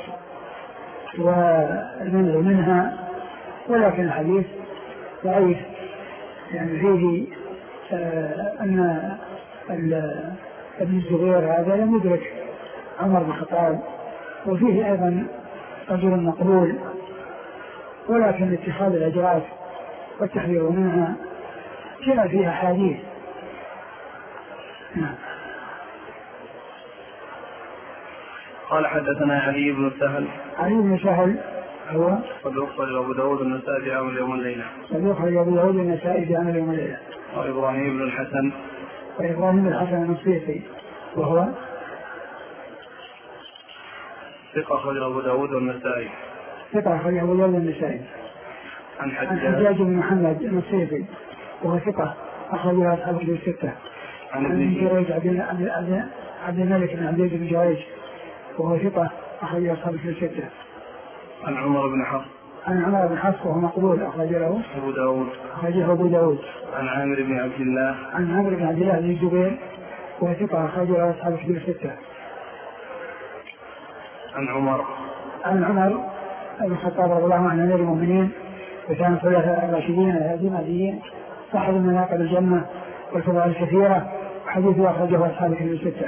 والمنع منها، ولكن الحديث ضعيف، يعني فيه آه أن ابن الزبير هذا لم يدرك عمر بن الخطاب، وفيه أيضا رجل مقبول، ولكن اتخاذ الأجراس والتحذير منها جاء فيها حديث. نعم. قال حدثنا علي بن سهل. علي بن سهل هو صدوق خرج أبو داود النسائي في عمل يوم الليلة. صدوق خرج أبو داود النسائي في عمل يوم الليلة. وإبراهيم بن الحسن. وإبراهيم بن الحسن النصيحي وهو ثقة خرج أبو داود والنسائي. ثقة خرج أبو داود النسائي. عن حجاج بن محمد النصيحي وهو ثقة أخرجها أصحاب الكتب الستة. عن ابن جريج عبد الملك بن عبد بن جريج وهو ثقة أخرج أصحاب الكتب الستة. عن عمر بن حفص. عن عمر بن حفص وهو مقبول أخرج له أبو داود. أخرجه أبو داود. عن عامر بن عبد الله. عن عامر بن عبد الله بن الزبير وهو ثقة أخرج له أصحاب الكتب الستة. عن عمر. عن عمر بن الخطاب رضي الله عنه أمير المؤمنين وكان خلفاء الراشدين الهادين المهديين صاحب مناقب الجنة والفضائل الكثيرة، وحديثه أخرجه أصحاب الكتب الستة.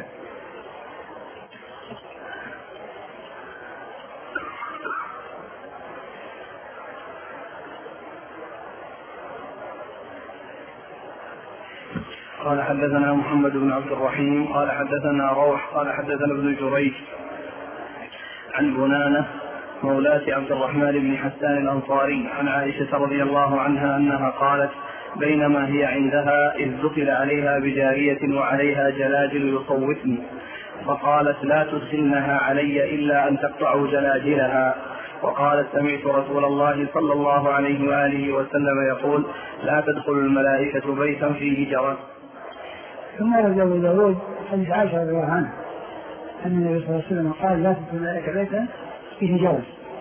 قال حدثنا محمد بن عبد الرحيم قال حدثنا روح قال حدثنا ابن جريج عن بنانة مولاة عبد الرحمن بن حسان الأنصاري عن عائشة رضي الله عنها أنها قالت بينما هي عندها إذ دخل عليها بجارية وعليها جلاجل يصوتن، فقالت لا تدخلنها علي إلا أن تقطعوا جلاجلها، وقالت سمعت رسول الله صلى الله عليه وآله وسلم يقول لا تدخل الملائكة بيتا فيه جرس. ثم رجع أبو داود حديث عائشة رضي الله عنها أن النبي صلى الله عليه وسلم قال لا تدخل الملائكة بيتا فيه جرس،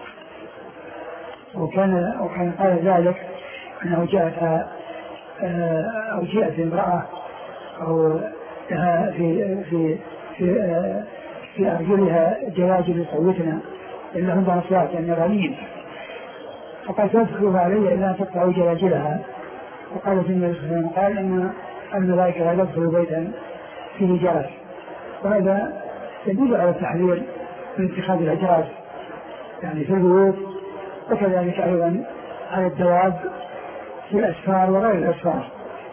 وكان وكان قال ذلك أنه جاءت أو جاءت امرأة أو لها في في في في أرجلها جلاجل يصوتنا إلا هم أصوات يعني رنين، فقد تدخلها علي إلا أن تقطعوا جلاجلها، وقالت النبي صلى الله عليه وسلم قال إن الملائكة لا تدخل بيتا فيه جرس، وهذا يدل على التحذير من اتخاذ الأجراس يعني في البيوت، وكذلك أيضا على الدواب في الأسفار وغير الأسفار.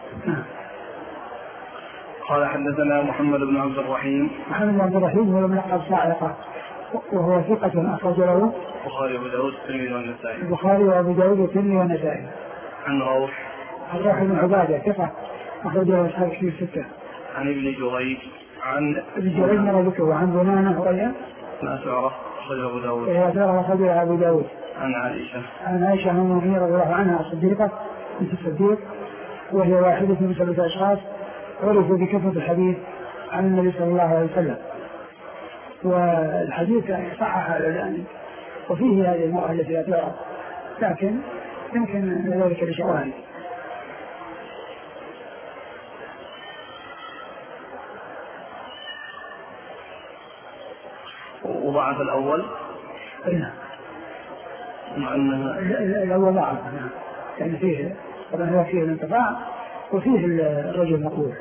قال حدثنا محمد بن عبد الرحيم. محمد بن عبد الرحيم هو من لقب صاعقة وهو ثقة أخرج له البخاري وأبو داود والترمذي والنسائي. البخاري وأبو داود والترمذي والنسائي. عن روح. عن روح بن عبادة ثقة أخرج له أصحاب الكتب الستة. عن ابن جريج. عن ابن جريج مر ذكره. وعن بنانة وغيره لا تعرف أخرج أبو داود. لا تعرف أخرج أبو داود. عن عائشة. عن عائشة أم المؤمنين رضي الله عنها الصديقة بنت الصديق، وهي واحدة من سبعة أشخاص عرفوا بكثرة الحديث عن النبي صلى الله عليه وسلم، والحديث صحح العلماء وفيه هذه المرأة التي لا تعرف، لكن يمكن ذلك لشواهد. وضعف الأول. نعم. مع أن الأول ضعف يعني فيه طبعا فيه الانقطاع وفيه الرجل المقبول.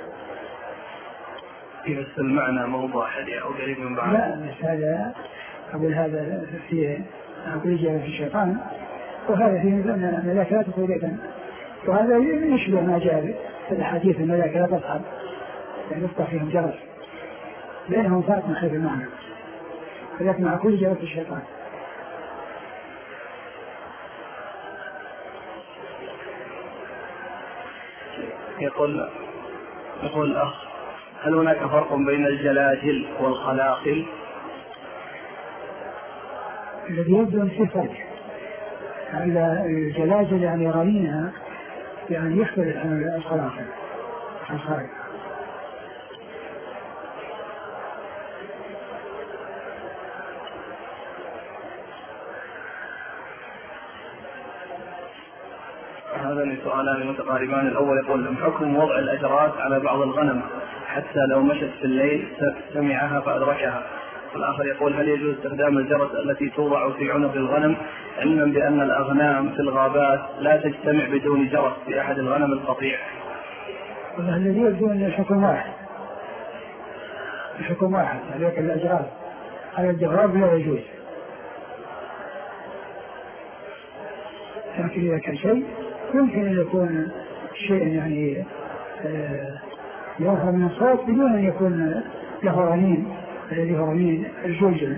في بس المعنى موضوع حديث أو قريب من بعض. لا بس هذا أقول هذا فيه أقول جاء في الشيطان، وهذا فيه أن الملائكة لا تدخل بيتا، وهذا يشبه ما جاء في الحديث الملائكة لا تصعد يعني يفتح فيهم جرس، بينهم فرق من حيث المعنى، ولكن مع كل جرس الشيطان. يقول يقول الأخ هل هناك فرق بين الجلاجل والخلاقل؟ الذي يبدو في فرق. الجلاجل يعني رنينها يعني يختلف عن الخلاقل الخارج. هذا سؤالان متقاربان. الأول يقول حكم وضع الأجراس على بعض الغنم حتى لو مشت في الليل سمعها فأدركها. والآخر يقول هل يجوز استخدام الجرس التي توضع في عنق الغنم علما بأن الأغنام في الغابات لا تجتمع بدون جرس في أحد الغنم القطيع؟ الذي يبدو أن الحكم واحد الحكم واحد عليك الأجراس على الجواب لا يجوز، لكن إذا كان شيء يمكن أن يكون شيء يعني يظهر من الصوت بدون أن يكون له رنين الذي هو رنين الجلجل.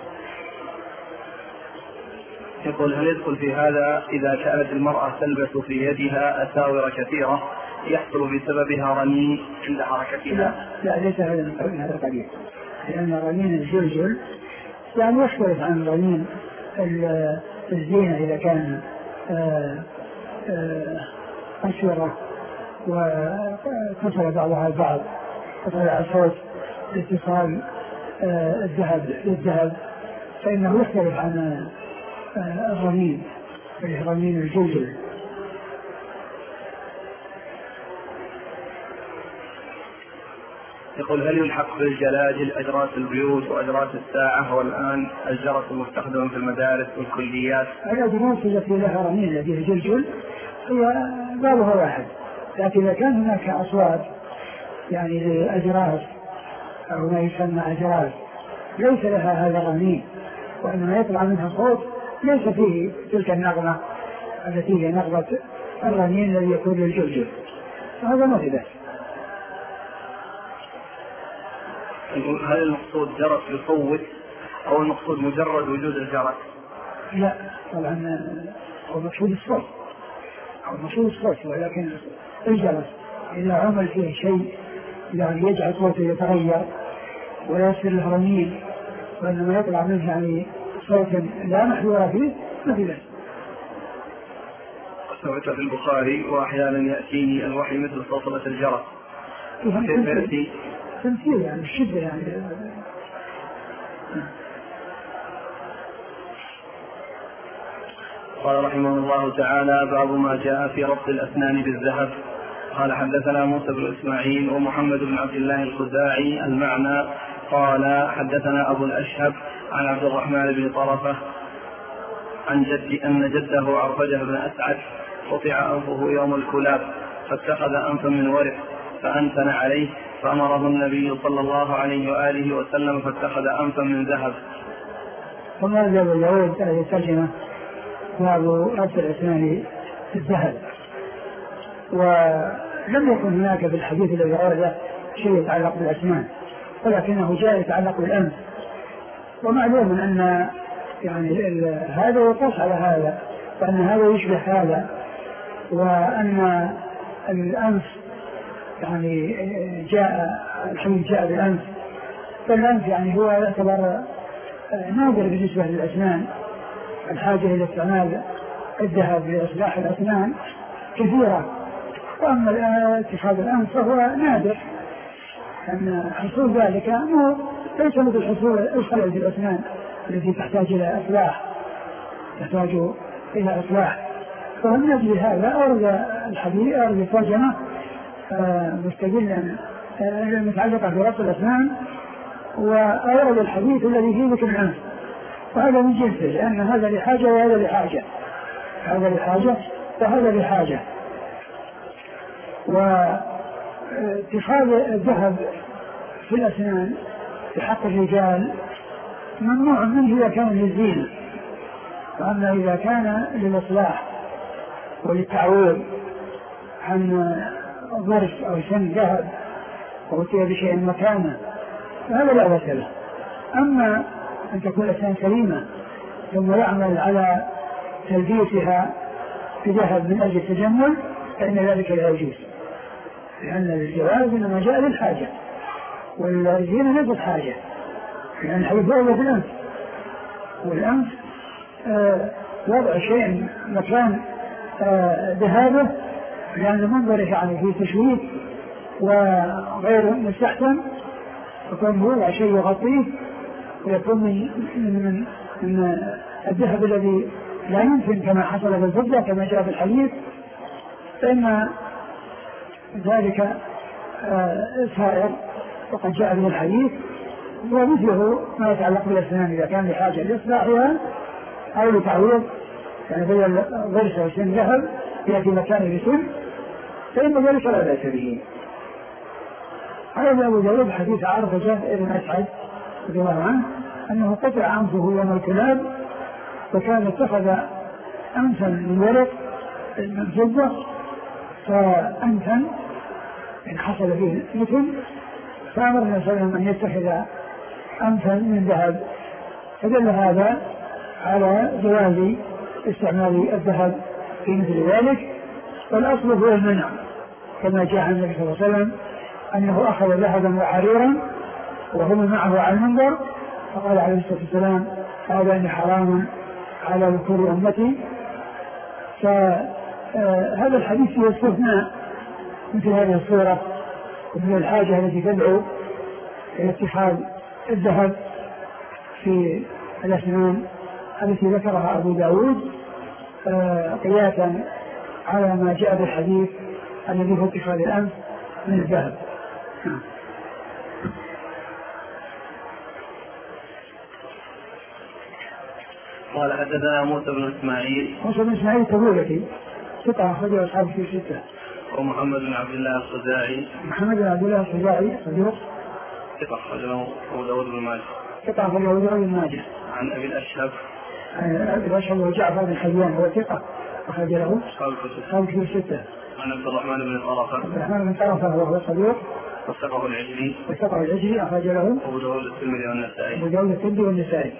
يقول هل يدخل في هذا إذا كانت المرأة تلبس في يدها أساور كثيرة يحصل بسببها رنين عند حركتها؟ لا, لا ليس هذا من هذا القبيل، لأن رنين الجلجل يعني يختلف عن رنين الزينة إذا كان أسورة وكسر بعضها البعض وطلع صوت اتصال الذهب للذهب فإنه يختلف عن الرنين رنين الجلجل. يقول هل يلحق بالجلاجل أجراس البيوت وأجراس الساعة والآن الجرس المستخدم في المدارس والكليات؟ الأجراس التي لها رنين التي هي جلجل هي بابها واحد، لكن إذا كان هناك أصوات يعني لأجراس أو ما يسمى أجراس ليس لها هذا الرنين وإنما يطلع منها صوت ليس فيه تلك النغمة التي هي نغمة الرنين الذي يكون للجلجل، فهذا ما في بأس. هل المقصود جرس يصوت أو المقصود مجرد وجود الجرس؟ لا طبعا هو مقصود الصوت أو مقصود الصوت، ولكن الجرس إذا عمل فيه شيء يعني يجعل صوته يتغير ولا يصير له رنين وإنما يطلع منه يعني صوت لا محذور فيه ما في بأس. ثبت في البخاري وأحيانا يأتيني الوحي مثل صوصلة الجرس. كيف يأتي؟ تمثيل يعني الشدة يعني. قال رحمه الله تعالى باب ما جاء في ربط الأسنان بالذهب. قال حدثنا موسى بن إسماعيل ومحمد بن عبد الله الخزاعي المعنى قال حدثنا أبو الأشهب عن عبد الرحمن بن طرفة عن جد أن جده عرفجة بن أسعد قطع أنفه يوم الكلاب فاتخذ أنفا من ورق فأنتن عليه فأمره النبي صلى الله عليه وآله وسلم فاتخذ أنفا من ذهب. ثم أرجع باليهود هذه الترجمة باب ربط الأسنان بالذهب، ولم يكن هناك في الحديث الذي ورد شيء يتعلق بالأسنان ولكنه جاء يتعلق بالأنف، ومعلوم أن يعني هذا يقص على هذا وأن هذا يشبه هذا وأن الأنف يعني جاء الحديث جاء بالأنف، فالأنف يعني هو يعتبر نادر بالنسبة للأسنان، الحاجة إلى استعمال الذهب لإصلاح الأسنان كثيرة، وأما اتخاذ الأنف فهو نادر، أن حصول ذلك ليس مثل حصول الخلل في الأسنان التي تحتاج إلى إصلاح تحتاج إلى إصلاح. فهم نجد هذا أورد الحديث أورد الترجمة مستقلا متعلقة بربط الأسنان وأورد الحديث الذي فيه ذكر الأنف، وهذا من جنسه لأن هذا لحاجة وهذا لحاجة هذا لحاجة وهذا لحاجة. واتخاذ الذهب في الأسنان في حق الرجال ممنوع منه إذا كان للزينة، وأما إذا كان للإصلاح وللتعويض عن ظرف أو سن ذهب وأتي بشيء مكانه فهذا لا بأس له. أما أن تكون الأسنان سليمة ثم يعمل على تلبيسها بذهب من أجل التجمل فإن ذلك لا يجوز. لأن الجواز إنما جاء للحاجة، والزينة ليست حاجة، لأن الحديث هو في الأنف، والأنف آه وضع شيء مكان آه ذهابه، لأن منظره يعني فيه تشويه وغير مستحسن، يكون وضع شيء يغطيه، ويكون من, من, من الذهب الذي لا يمكن كما حصل بالفضة كما جاء في الحديث، فإن ذلك آه سائر وقد جاء من الحديث. ومثله ما يتعلق بالأسنان إذا كان لحاجة لإصلاحها أو لتعويض، يعني بدل ضرس أو سن ذهب يأتي مكانه بسن، فإن ذلك لا بأس به. هذا أبو داود حديث عرفجة ابن أسعد رضي الله عنه أنه قطع أنفه يوم الكلاب، وكان اتخذ أنفا من ورق من فضة، فأنفا إن حصل فيه مثل، فأمر النبي صلى الله عليه وسلم أن يتخذ أنفا من ذهب، فدل هذا على جواز استعمال الذهب في مثل ذلك. والأصل هو المنع كما جاء عن النبي صلى الله عليه وسلم أنه أخذ ذهبا وحريرا وهم معه على المنبر، فقال عليه الصلاة والسلام هذا حرام على ذكور أمتي. فهذا الحديث فيه استثناء مثل هذه الصورة ومن الحاجة التي تدعو إلى اتخاذ الذهب في الأسنان التي ذكرها أبو داود قياسا على ما جاء بالحديث الذي هو اتخاذ الأنف من الذهب. قال حدثنا موسى بن إسماعيل موسى بن إسماعيل تبوذكي ثقة أخرجه أصحابه في ستة. ومحمد بن عبد الله الخزاعي محمد بن عبد الله الخزاعي صديق ثقة أخرجه أبو داود بن ماجه ثقة أخرجه أبو داود بن ماجه. عن أبي الأشهب أبي الأشهب وجعفر بن حيان هو ثقة أخرج له أصحابه في ستة. عن عبد الرحمن بن طرفة عبد الرحمن بن طرفة وهو صديق وثقه العجلي وثقه العجلي أخرج له أبو داود الترمذي والنسائي أبو داود الترمذي والنسائي.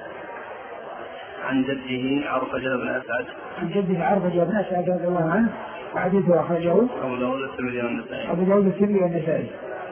عن جده عرفجة بن أسعد عن جده عرفجة بن أسعد رضي الله عنه وحديثه أخرجه أبو داود الترمذي والنسائي أبو داود الترمذي والنسائي.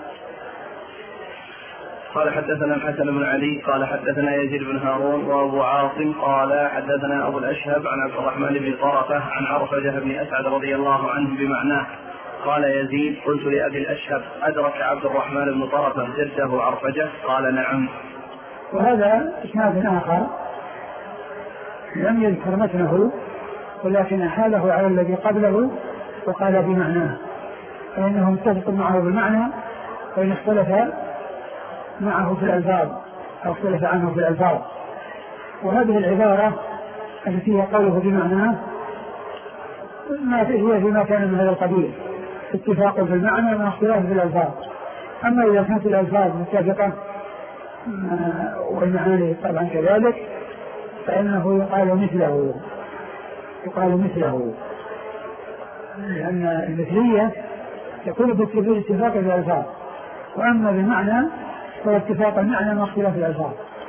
قال حدثنا الحسن بن علي قال حدثنا يزيد بن هارون وأبو عاصم قال حدثنا أبو الأشهب عن عبد الرحمن بن طرفة عن عرفجة بن أسعد رضي الله عنه بمعناه. قال يزيد قلت لأبي الأشهب أدرك عبد الرحمن بن طرفة جده عرفجة؟ قال نعم. وهذا إسناد آخر لم يذكر متنه ولكن حاله على الذي قبله وقال بمعناه، فإنه متفق معه بالمعنى، وإن اختلف معه في الألفاظ أو اختلف عنه في الألفاظ. وهذه العبارة التي هي قوله بمعناه ما هي فيما كان من هذا القبيل، اتفاق في المعنى مع اختلاف في الألفاظ. أما إذا كانت الألفاظ متفقة والمعاني طبعا كذلك فإنه يقال مثله يقال مثله لأن المثلية تكون باتفاق في الألفاظ، وأما بالمعنى هو اتفاق المعنى مع اختلاف الألفاظ.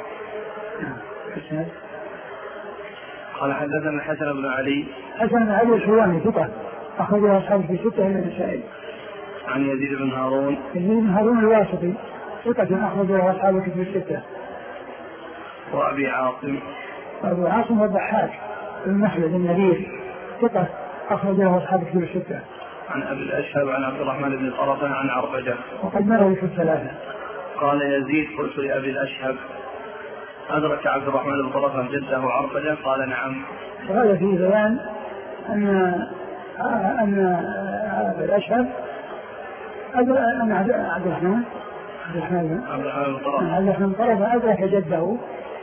قال حدثنا الحسن بن علي حسن بن علي الحواني ثقة أخرجه أصحابه في ستة إلى النسائي. عن يزيد بن هارون يزيد بن هارون الواسطي ثقة أخرجه أصحابه في الستة. وأبي عاصم وأبو عاصم والضحاك بن مخلد النبيل ثقة أخرجه أصحابه في الستة. عن أبي الأشهب عن عبد الرحمن بن طرفة عن عرفجة وقد مر في الثلاثة. قال يزيد قلت لأبي الأشهب أدرك عبد الرحمن بن طرفة جده عرفجة؟ قال نعم. وهذا فيه بيان أن أن أبي الأشهب أن عبد الرحمن عبد الرحمن بن طرفة أدرك جده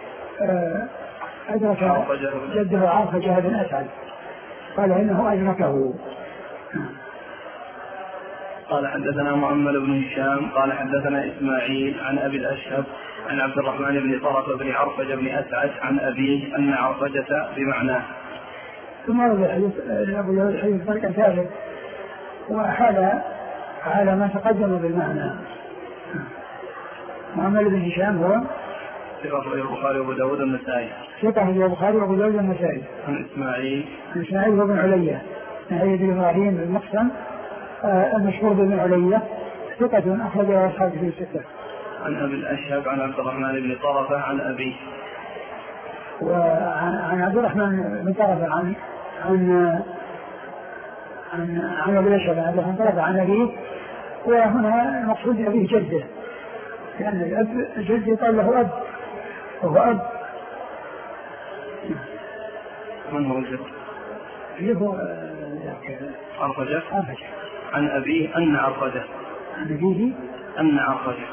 أدرك جده عرفجة بن أسعد، قال إنه أدركه. قال حدثنا محمد بن هشام قال حدثنا إسماعيل عن أبي الأشهب عن عبد الرحمن بن طرفة بن عرفجة بن أسعد عن أبيه أن عرفجة بمعناه. ثم رد الحديث أبو داود الحديث فرقا ثالث وأحال على ما تقدم بالمعنى. محمد بن هشام هو ثقة البخاري وأبو داود النسائي ثقة البخاري وأبو داود النسائي. عن إسماعيل عن إسماعيل بن علية عن أبي إبراهيم بن مقسم المشهور بن علية ثقة أخرج له أصحاب في الستة. عن أبي الأشهب عن عبد الرحمن بن طرفة عن أبيه. وعن عبد الرحمن بن طرفة عن عن عن عن أبي الأشهب عن عبد الرحمن بن طرفة عن أبيه. وهنا المقصود أبيه جده، لأن الأب الجد يقال له أب وهو أب. من هو الجد؟ اللي هو عرفجة. عن أبيه أن عرفجة. عن أبيه أن عرفجة.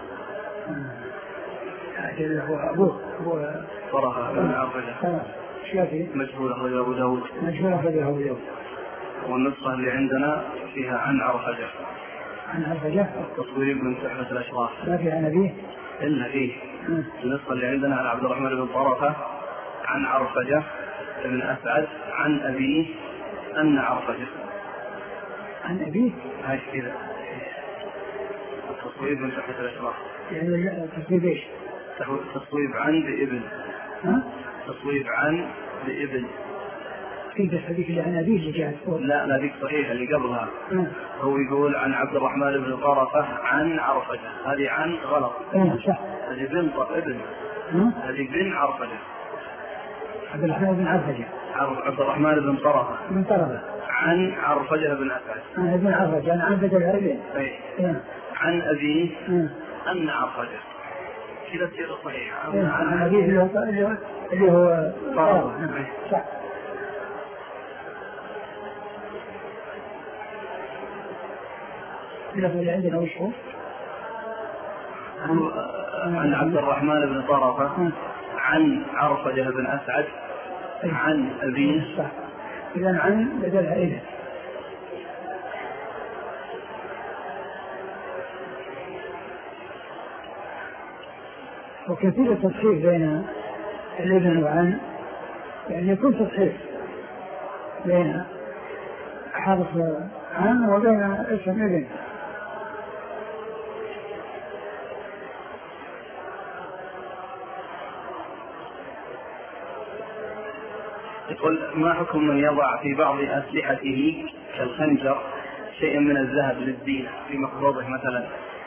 هذا هو أبوه أبوه طرفة بن عرفجة. شافي مجهول أخرج أبو داود. مجهول أخرج أبو داود. والنسخة اللي عندنا فيها عن عرفجة. عن عرفجة. تصوير من تحفة الأشراف. ما في عن أبيه؟ إلا فيه. النسخة اللي عندنا عن عبد الرحمن بن طرفة عن عرفجة بن أسعد عن أبيه أن عرفجة. عن أبيه؟ هاي كذا. التصويب من تحت الأشراف. يعني تصويب إيش؟ تصويب عن بإبن. ها؟ تصويب عن بإبن. كيف الحديث اللي عن أبيه اللي جاء؟ لا لا ذيك صحيحة اللي قبلها. أه. هو يقول عن عبد الرحمن بن طرفة عن عرفجة، هذه عن غلط. أه صح. هذه بن ابن. هذه بن عرفجة. عبد الرحمن بن عرفجة. عبد الرحمن بن طرفة. بن طرفة. عن عرفجة بن أسعد. عن ابن عرفجة عن عرفجة العربي. أي. عن أبيه أه. أن عرفجة. كذا تصير صحيحة. عن أبيه اللي هو اللي هو طرفة. صح. اللي عندنا وش هو؟ عن عبد الرحمن بن طرفة عن عرفجة بن أسعد عن أبيه. صح. إذا عن بدلها إلى. وكثير التصحيح بين الابن وعن، يعني يكون تصحيح بين حرف عن وبين اسم ابن. يقول ما حكم من يضع في بعض أسلحته كالخنجر شيئا من الذهب للزينة في مقبضه مثلا؟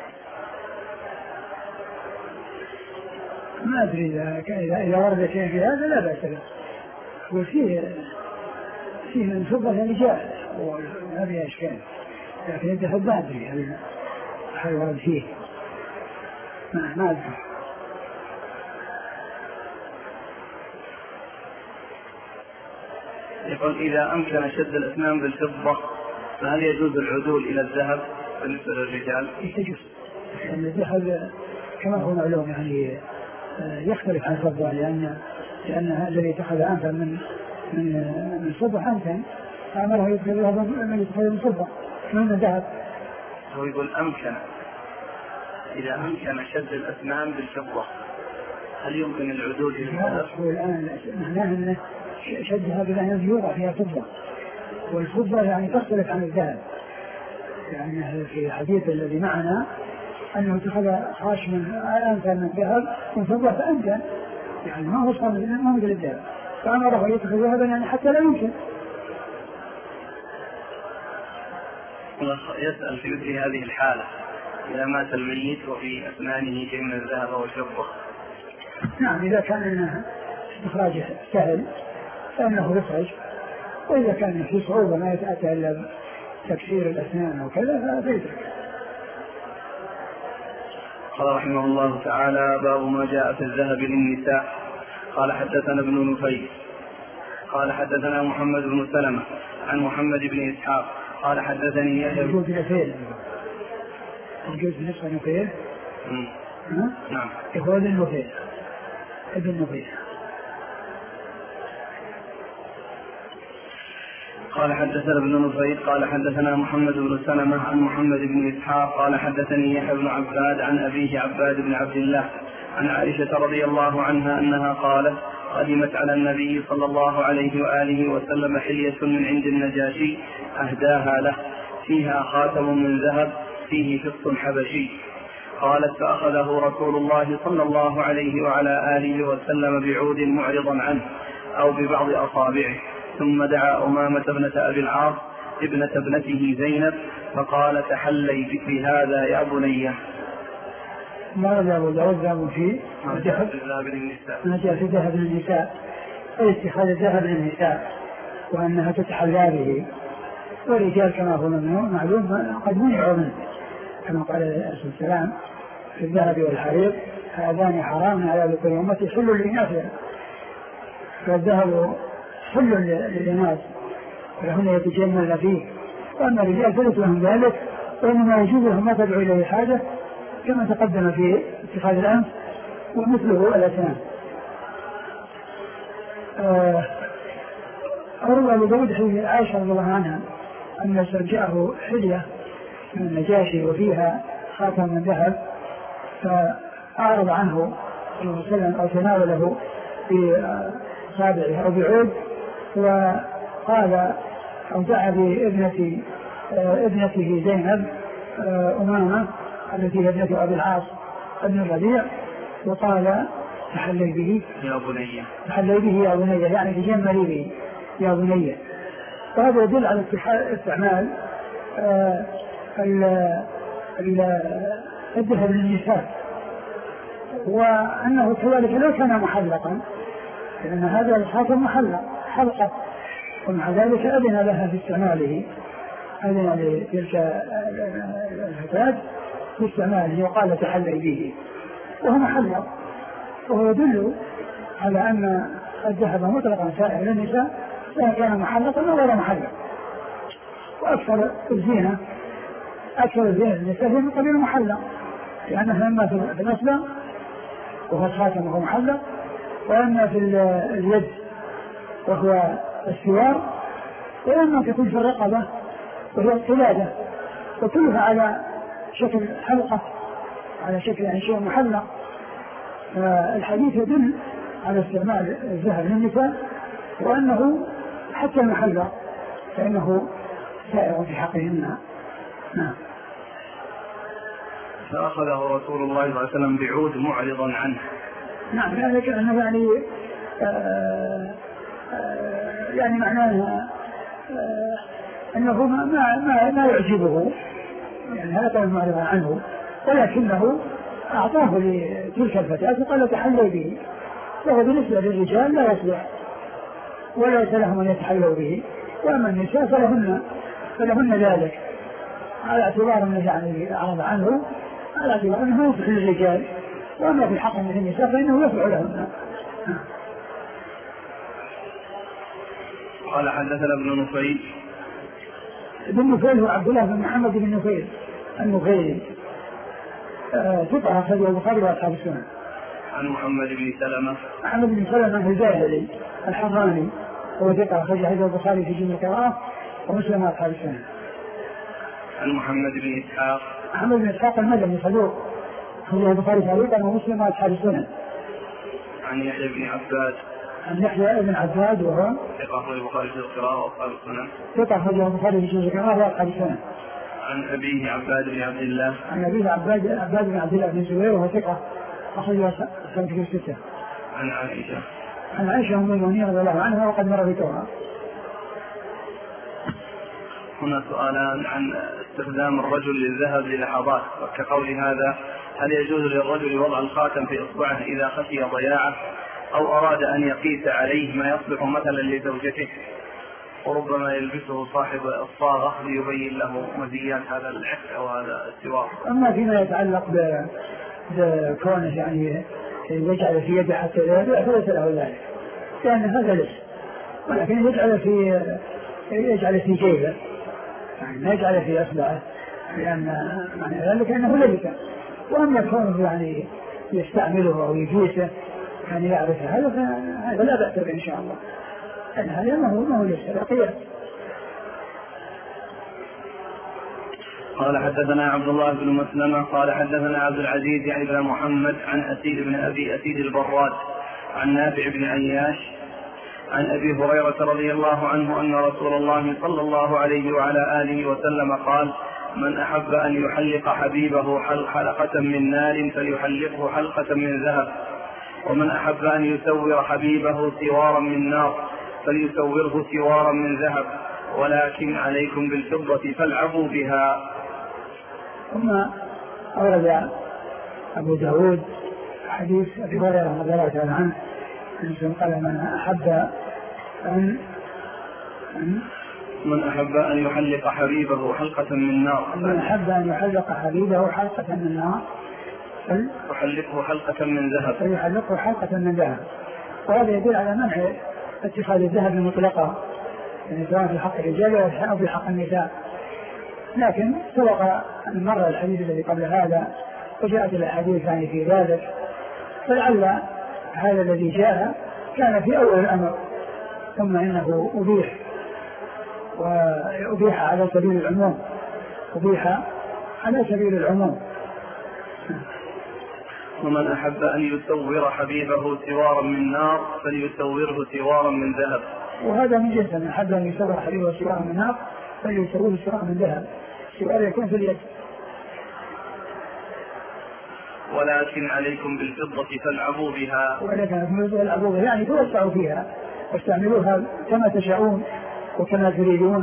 ما أدري إذا إذا إذا ورد شيء في هذا لا بأس به، وفيه فيه من فضة يعني جائز وما فيها إشكال، لكن الذهب ما أدري هل هل ورد فيه، ما ما أدري. يقول إذا أمكن شد الأسنان بالفضة فهل يجوز العدول إلى الذهب بالنسبة للرجال؟ يجوز، لأن الذهب كما هو معلوم يعني يختلف عن الفضة، لأن لأن الذي اتخذ أنفا من من من الفضة أنفا فأمره يدخل من يدخل من الفضة من الذهب. هو يقول أمكن إذا أمكن شد الأسنان بالفضة هل يمكن العدول إلى الذهب؟ هو الآن معناه أنه شدها بأن يوضع فيها فضة، والفضة يعني تختلف عن الذهب، يعني في الحديث الذي معنا أنه اتخذ خاشما أنفا من ذهب من فضة فأمكن، يعني ما هو صار ما مثل الذهب، فأمره يتخذ ذهبا يعني حتى لا يمكن. يسأل في مثل هذه الحالة إذا مات الميت وفي أسنانه شيء من الذهب أو الفضة. نعم، إذا كان استخراجه سهل فإنه يخرج، وإذا كان في صعوبة ما يتأتى إلا تكسير الأسنان وكذا فيترك. قال رحمه الله تعالى: باب ما جاء في الذهب للنساء. قال حدثنا ابن نفيل قال حدثنا محمد بن سلمة عن محمد بن إسحاق قال حدثني يحيى بن نفيل. الجوز نصف نفيل. نعم. هو ابن نفيل. ابن نفيل. قال حدثنا ابن نفيل قال حدثنا محمد بن سلمة عن محمد بن إسحاق قال حدثني يحيى بن عباد عن أبيه عباد بن عبد الله عن عائشة رضي الله عنها أنها قالت: قدمت على النبي صلى الله عليه وآله وسلم حلية من عند النجاشي أهداها له فيها خاتم من ذهب فيه فص حبشي. قالت: فأخذه رسول الله صلى الله عليه وعلى آله وسلم بعود معرضا عنه أو ببعض أصابعه، ثم دعا أمامة ابنة أبي العاص ابنة ابنته زينب فقال تحلي بهذا يا بني. ما ذا أبو داود ذهب فيه نجاة ذهب للنساء، اتخاذ الذهب للنساء وأنها تتحلى به، والرجال كما هو معلوم قد منعوا منه كما قال عليه الصلاة والسلام في الذهب والحرير هذان حرام على ذكور أمتي حل للإناث، فالذهب حل للإناث ولهن يتجملن فيه، وأما الرجال فليس لهم ذلك، وإنما يجوز لهم ما تدعو إليه حاجة كما تقدم في اتخاذ الأنف ومثله الأسنان. أروى أبو داود حديث عائشة رضي الله عنها أن استرجعه حلية من النجاشي وفيها خاتم من ذهب، فأعرض عنه صلى الله عليه وسلم أو تناوله بصابعه أو بعود، وقال أو دعا بابنة ابنته زينب أمامة التي هي ابنة أبي العاص ابن الربيع، وقال تحلي به يا بني، تحلي به يا بني، يعني تجملي به يا بني. وهذا يدل على استعمال الذهب للنساء، وأنه كذلك لو كان محلقا لأن هذا الخاتم محلق حلقة، ومع ذلك أذن لها في استعماله، أذن لتلك الفتاة في استعماله وقال تحلي به وهو محلق، وهو يدل على أن الذهب مطلقا سائر للنساء سواء كان محلقا أو غير محلق. وأكثر الزينة أكثر الزينة للنساء هي من قبيل المحلق، لأنها إما في الأصبع وهو الخاتم وهو محلق، وإما في اليد وهو السوار، وإما تكون في الرقبة وهي القلادة، وكلها على شكل حلقة على شكل يعني شيء محلق. الحديث يدل على استعمال الذهب للنساء، وأنه حتى المحلق فإنه سائر في حقهن. نعم. فأخذه رسول الله صلى الله عليه وسلم بعود معرضا عنه. نعم، يعني كأنه يعني آآ آآ يعني معناه أنه ما ما ما يعجبه، يعني هذا كان معرضا عنه، ولكنه أعطاه لتلك الفتاة وقال تحلوا به، وهو بالنسبة للرجال لا يصلح ولا لهم أن يتحلوا به، وأما النساء فلهن فلهن ذلك، على اعتبار أنه يعني أعرض عنه على اعتبار أنه يصلح للرجال، وأما في الحق من النساء فإنه يصلح لهن. قال حدثنا ابن نفيل. ابن نفيل هو عبد الله بن محمد بن نفيل النفيلي، ثقة أخرجه البخاري وأصحاب السنن. عن محمد بن سلمة. محمد بن سلمة الجاهلي الحراني هو ثقة أخرجه البخاري في جمع القراءة ومسلم وأصحاب السنن. عن محمد بن إسحاق. محمد بن إسحاق المدني صدوق أخرجه البخاري تعليقا ومسلم وأصحاب السنن. عن يحيى بن عباد. عن يحيى بن عباد وهو ثقة أخرجه البخاري في القراءة وأصحاب السنن. ثقة أخرجه البخاري في جمع القراءة وأصحاب السنن. عن أبيه عباد بن عبد الله. عن أبيه عباد عباد بن عبد الله بن زبير وهو ثقة أخرجه أصحاب الستة. عن عائشة. عن عائشة أم المؤمنين رضي الله عنها وقد مر ذكرها. هنا سؤالان عن استخدام الرجل للذهب للحظات، وكقول هذا هل يجوز للرجل وضع الخاتم في إصبعه إذا خشي ضياعه أو أراد أن يقيس عليه ما يصلح مثلا لزوجته، وربما يلبسه صاحب الصاغة ليبين له مزيات هذا العفة أو هذا السوار. أما فيما يتعلق بكونه يعني يجعل في يده حتى لا يبيع فليس له ذلك، لأن هذا ليس، ولكن يجعل في يجعل في جيبه، يعني ما يجعل في أصبعه، لأن معنى ذلك أنه لبس. وأما كونه يعني يستعمله أو يجوسه يعني يعرف هذا فهذا لا بأس به إن شاء الله، لأن هذا ما هو ما هو ليس قياس. قال حدثنا عبد الله بن مسلمة قال حدثنا عبد العزيز يعني بن محمد عن أسيد بن أبي أسيد البراد عن نافع بن عياش عن أبي هريرة رضي الله عنه أن رسول الله صلى الله عليه وعلى آله وسلم قال: من أحب أن يحلق حبيبه حلقة من نار فليحلقه حلقة من ذهب، ومن أحب أن يسور حبيبه سوارا من نار فليسوره سوارا من ذهب، ولكن عليكم بالفضة فالعبوا بها. ثم أورد أبو داود حديث أبي هريرة رضي الله تعالى عنه أنه قال من أحب أن من أحب أن يحلق حبيبه حلقة من نار من أحب أن يحلق حبيبه حلقة من نار فيحلقه حلقة من ذهب فيحلقه حلقة من ذهب. وهذا يدل على منع اتخاذ الذهب المطلقة يعني سواء في حق الرجال أو في حق النساء. لكن سبق أن مر الحديث الذي قبل هذا وجاءت الأحاديث يعني في ذلك، فلعل هذا الذي جاء كان في أول الأمر ثم إنه أبيح وأبيح على سبيل العموم أبيح على سبيل العموم. ومن أحب أن يسور حبيبه سوارا من نار فليسوره سوارا من ذهب. وهذا من جنس من أحب أن يسور حبيبه سوارا من نار فليسوره سوارا من ذهب. السوار يكون في اليد. ولكن عليكم بالفضة فالعبوا بها. ولكن عليكم بالفضة فالعبوا بها يعني توسعوا فيها واستعملوها كما تشاءون وكما تريدون.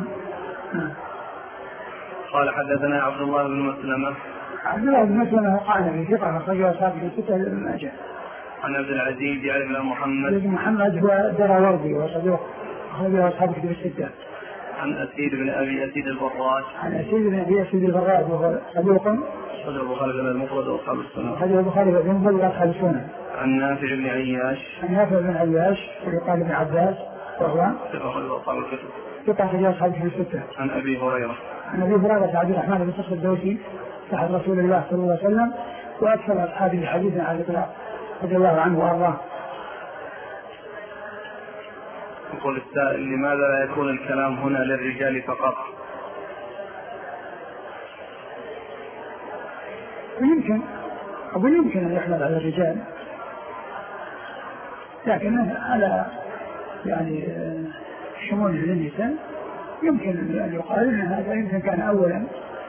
قال حدثنا عبد الله بن مسلمة. عبد الله بن مسلمة قال في ثقة أخرجه أصحابه في ستة بن ماجه. عن عبد العزيز يعني بن محمد. بن محمد هو الدراوردي وصدوق أخرجه أصحابه في الستة. عن أسيد بن أبي أسيد البراش. عن أسيد بن أبي أسيد البراش وهو صدوق. أخرجه البخاري بن المفرد وأصحاب السنة. أخرجه البخاري بن المفرد وأصحاب السنة. عن نافع بن عياش. عن نافع بن عياش ويقال ابن عباس وهو أخرجه أصحاب الكتب. ثقة أخرجه أصحابه في الستة. عن أبي هريرة. عن أبي هريرة عبد الرحمن بن صخر الدوسي صاحب رسول الله صلى الله عليه وسلم وأكثر أصحابه حديثا على الإطلاق رضي الله عنه وأرضاه. يقول السائل لماذا لا يكون الكلام هنا للرجال فقط؟ يمكن أقول يمكن أن يحمل على الرجال لكن على يعني شمول للنساء يمكن أن يقال أن هذا يمكن كان أولا.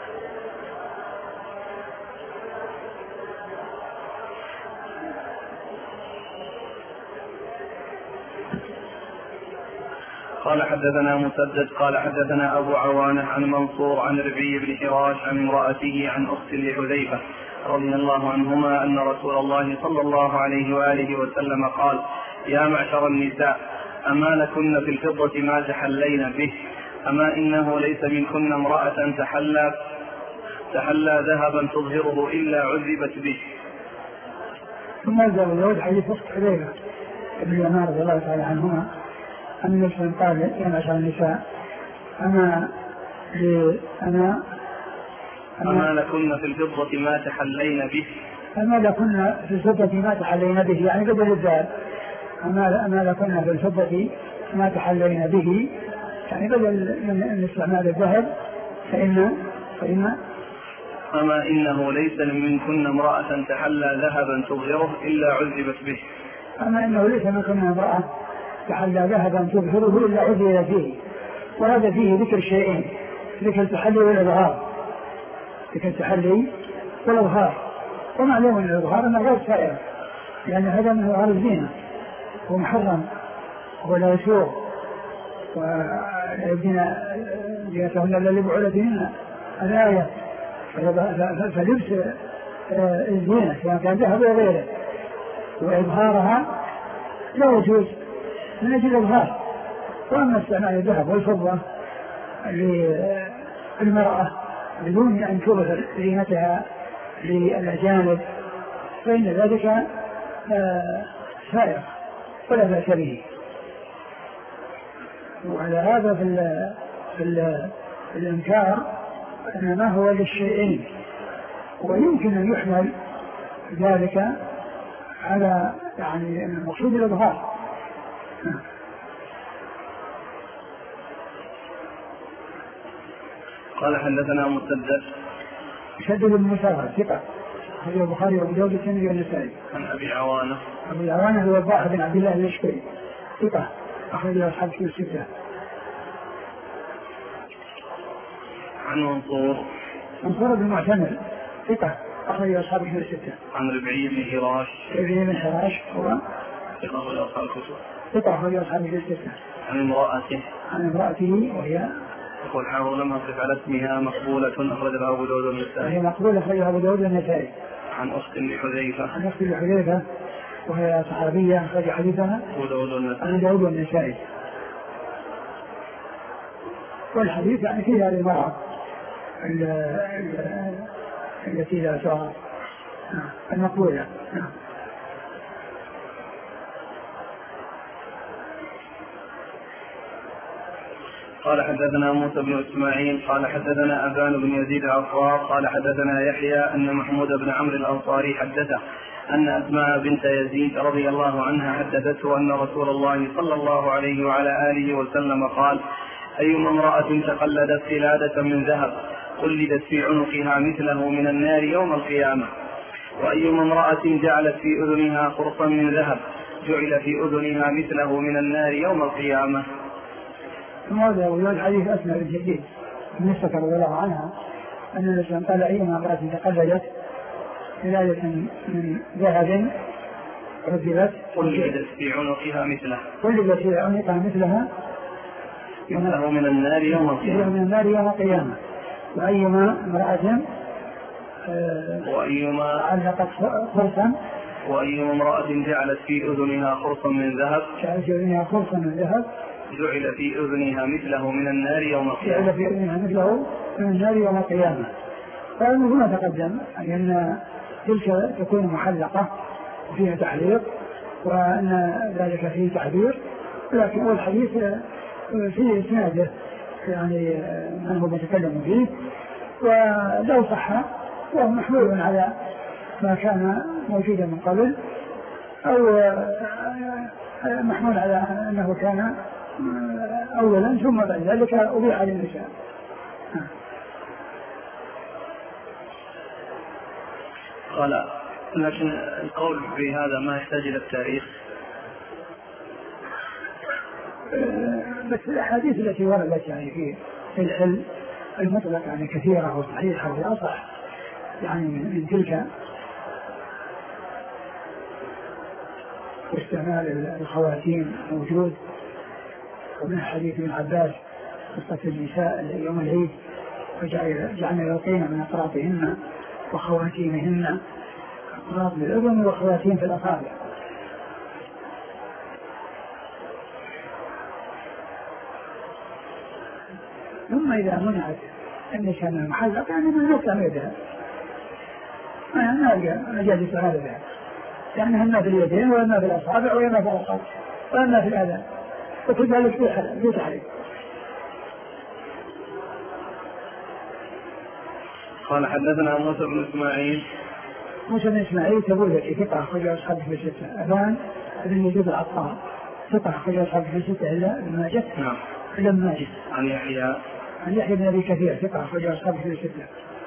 قال حدثنا مسدد قال حدثنا أبو عوانة عن منصور عن ربيع بن حراش عن امرأته عن أخت لحذيفة رضي الله عنهما أن رسول الله صلى الله عليه وآله وسلم قال: يا معشر النساء أما لكن في الفضة ما تحلين به، أما إنه ليس منكن امرأة تحلى تحلى ذهبا تظهره إلا عذبت به. ثم أنزل يعود حديث أخت حذيفة ابن اليمان رضي الله تعالى عنهما أن النبي قال: يا معشر النساء أما أنا أما لكن في الفضة ما تحلين به، أما لكن في الفضة ما تحلين به يعني بدل الذهب. أما أما لكن في الفضة ما تحلين به يعني بدل من استعمال الذهب فإن فإن أما إنه ليس منكن امرأة تحلى ذهبا تظهره إلا عذبت به. أما إنه ليس منكن امرأة تحلى ذهبا تظهره إلا عذبت به. وهذا فيه ذكر شيئين: ذكر التحلي والإظهار. ذكر التحلي والإظهار. ومعلوم أن الإظهار أنه غير سائر لأن هذا من إظهار الزينة ومحرم ولا يسوغ ولا يبدين زينتهن إلا لبعولتهن الآية. فلبس الزينة سواء كان ذهب أو غيره وإظهارها لا يجوز من أجل الإظهار. وأما استعمال الذهب والفضة للمرأة بدون أن تظهر زينتها للأجانب فإن ذلك سائر ولا بأس به. وعلى هذا في, في, في الإنكار إنما هو للشيئين، ويمكن أن يحمل ذلك على يعني المقصود الإظهار. قال حدثنا مسدد مسدد بن مسافر ثقة أخرجه البخاري وأبو داود والترمذي والنسائي. عن أبي عوانة أبي عوانة هو الضاحك بن عبد الله اليشكري ثقة أخرجه أصحاب كتب الستة. عن منصور منصور بن معتمر ثقة أخرجه أصحاب كتب الستة. عن ربيع بن حراش ربيع بن حراش هو ثقة أخرجه أصحاب الكتب ثقة أخرجه أصحاب كتب الستة. عن امرأته عن امرأته وهي يقول حافظ لم أصف على اسمها مقبولة أخرجها أبو داود والنسائي. هي مقبولة أخرجها أبو داود والنسائي. عن أخت لحذيفة. عن أخت لحذيفة وهي صحابية أخرج حديثها أبو داود والنسائي. أبو داود والنسائي. والحديث يعني في هذه المرأة التي لا ترى المقبولة. قال حدثنا موسى بن اسماعيل قال حدثنا ابان بن يزيد العفار قال حدثنا يحيى ان محمود بن عمرو الانصاري حدثه ان اسماء بنت يزيد رضي الله عنها حدثته ان رسول الله صلى الله عليه وعلى اله وسلم قال: ايما امراه تقلدت قلاده من ذهب قلدت في عنقها مثله من النار يوم القيامه، وايما امراه جعلت في اذنها خرصا من ذهب جعل في اذنها مثله من النار يوم القيامه. هذا هو حديث أسماء بنت يزيد نسك رضي الله عنها أن الإسلام قال: أيما امرأة تقلدت قلادة من ذهب عذبت قلدت في عنقها مثله قلدت في عنقها مثلها مثله من النار يوم القيامة من النار يوم القيامة. وأيما امرأة وأيما علقت خرصا وأيما امرأة جعلت في أذنها خرصا من ذهب جعلت في أذنها خرصا من ذهب جعل في أذنها مثله من النار يوم القيامة جعل في أذنها مثله من النار يوم القيامة. فإنه ما تقدم أن تلك تكون محلقة وفيها تحليق وأن ذلك فيه تحذير، لكن هو الحديث فيه إسناده يعني من هو متكلم فيه، ولو صح وهو محمول على ما كان موجودا من قبل أو محمول على أنه كان أولا ثم بعد ذلك أبيح للنساء. قال: لكن القول في هذا ما يحتاج إلى التاريخ. بس الأحاديث التي وردت يعني في العلم المطلق يعني كثيرة وصحيحة وأصح يعني من تلك واستعمال الخواتيم موجود، ومن حديث ابن عباس قصة النساء يوم العيد وجعلنا يلقين من أطرافهن وخواتيمهن أطراف الأذن وخواتيم في الأصابع. ثم إذا منعت النساء من المحلق يعني من يقطع يدها ما جاء سؤال بها، لأنها ما في اليدين وما في الأصابع وما في الأصابع وما في الأذان، وكذلك في تحريم. قال حدثنا موسى بن اسماعيل موسى بن اسماعيل تقول لك ثقة أخرج أصحابه في الستة. أبان بن يزيد العطار ثقة أخرج أصحابه في الستة إلا ابن ماجه. نعم. إلا ابن ماجه. عن يحيى عن يحيى بن أبي كثير ثقة أخرج أصحابه في الستة.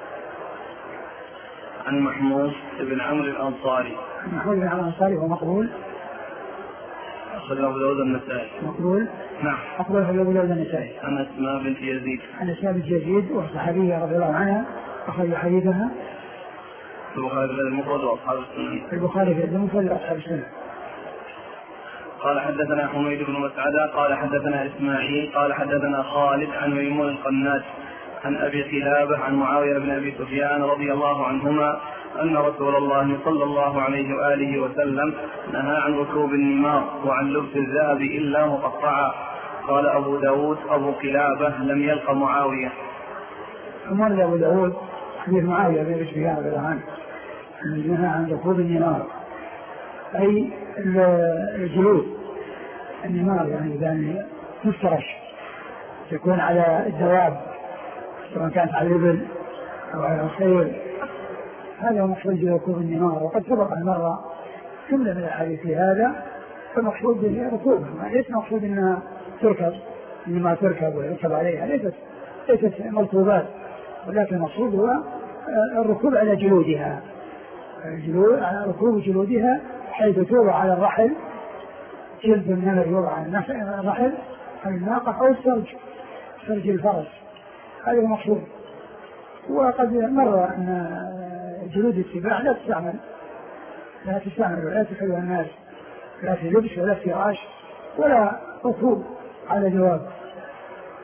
عن محمود بن عمرو الأنصاري. محمود بن عمرو الأنصاري هو مقبول. أخرج أبو داود النسائي. مقبول. نعم. أخرج أبو داود النسائي. عن أسماء بنت يزيد. عن أسماء بنت يزيد والصحابية رضي الله عنها أخرج حديثها البخاري في المفرد وأصحاب السنن. البخاري في المفرد وأصحاب السنن. قال حدثنا حميد بن مسعدة قال حدثنا إسماعيل قال حدثنا خالد عن ميمون القناد عن أبي قلابة عن معاوية بن أبي سفيان رضي الله عنهما أن رسول الله صلى الله عليه وآله وسلم نهى عن ركوب النمار وعن لبس الذهب إلا مقطعا. قال أبو داود أبو قلابة لم يلق معاوية. ثم أبو داود حديث معاوية بن أبي سفيان رضي الله عنه نهى عن ركوب النمار أي الجلود. النمار يعني إذا تفترش تكون على الدواب سواء كانت على الإبل أو على الخيل، هذا مقصود بركوب النمار. وقد سبق مرة جملة من الحديث في هذا، فمقصود به ركوبها، ليس مقصود أنها تركب إنما تركب ويركب عليها، ليست ليست مركوبات، ولكن المقصود هو الركوب على جلودها، الجلود على ركوب جلودها حيث توضع على الرحل، جلد النمر يوضع على الرحل على الناقة أو السرج سرج الفرس، هذا المقصود. وقد مر أن جلود السباع لا تستعمل لا تستعمل ولا تحلها الناس لا في لبس ولا فراش ولا ركوب على جواب،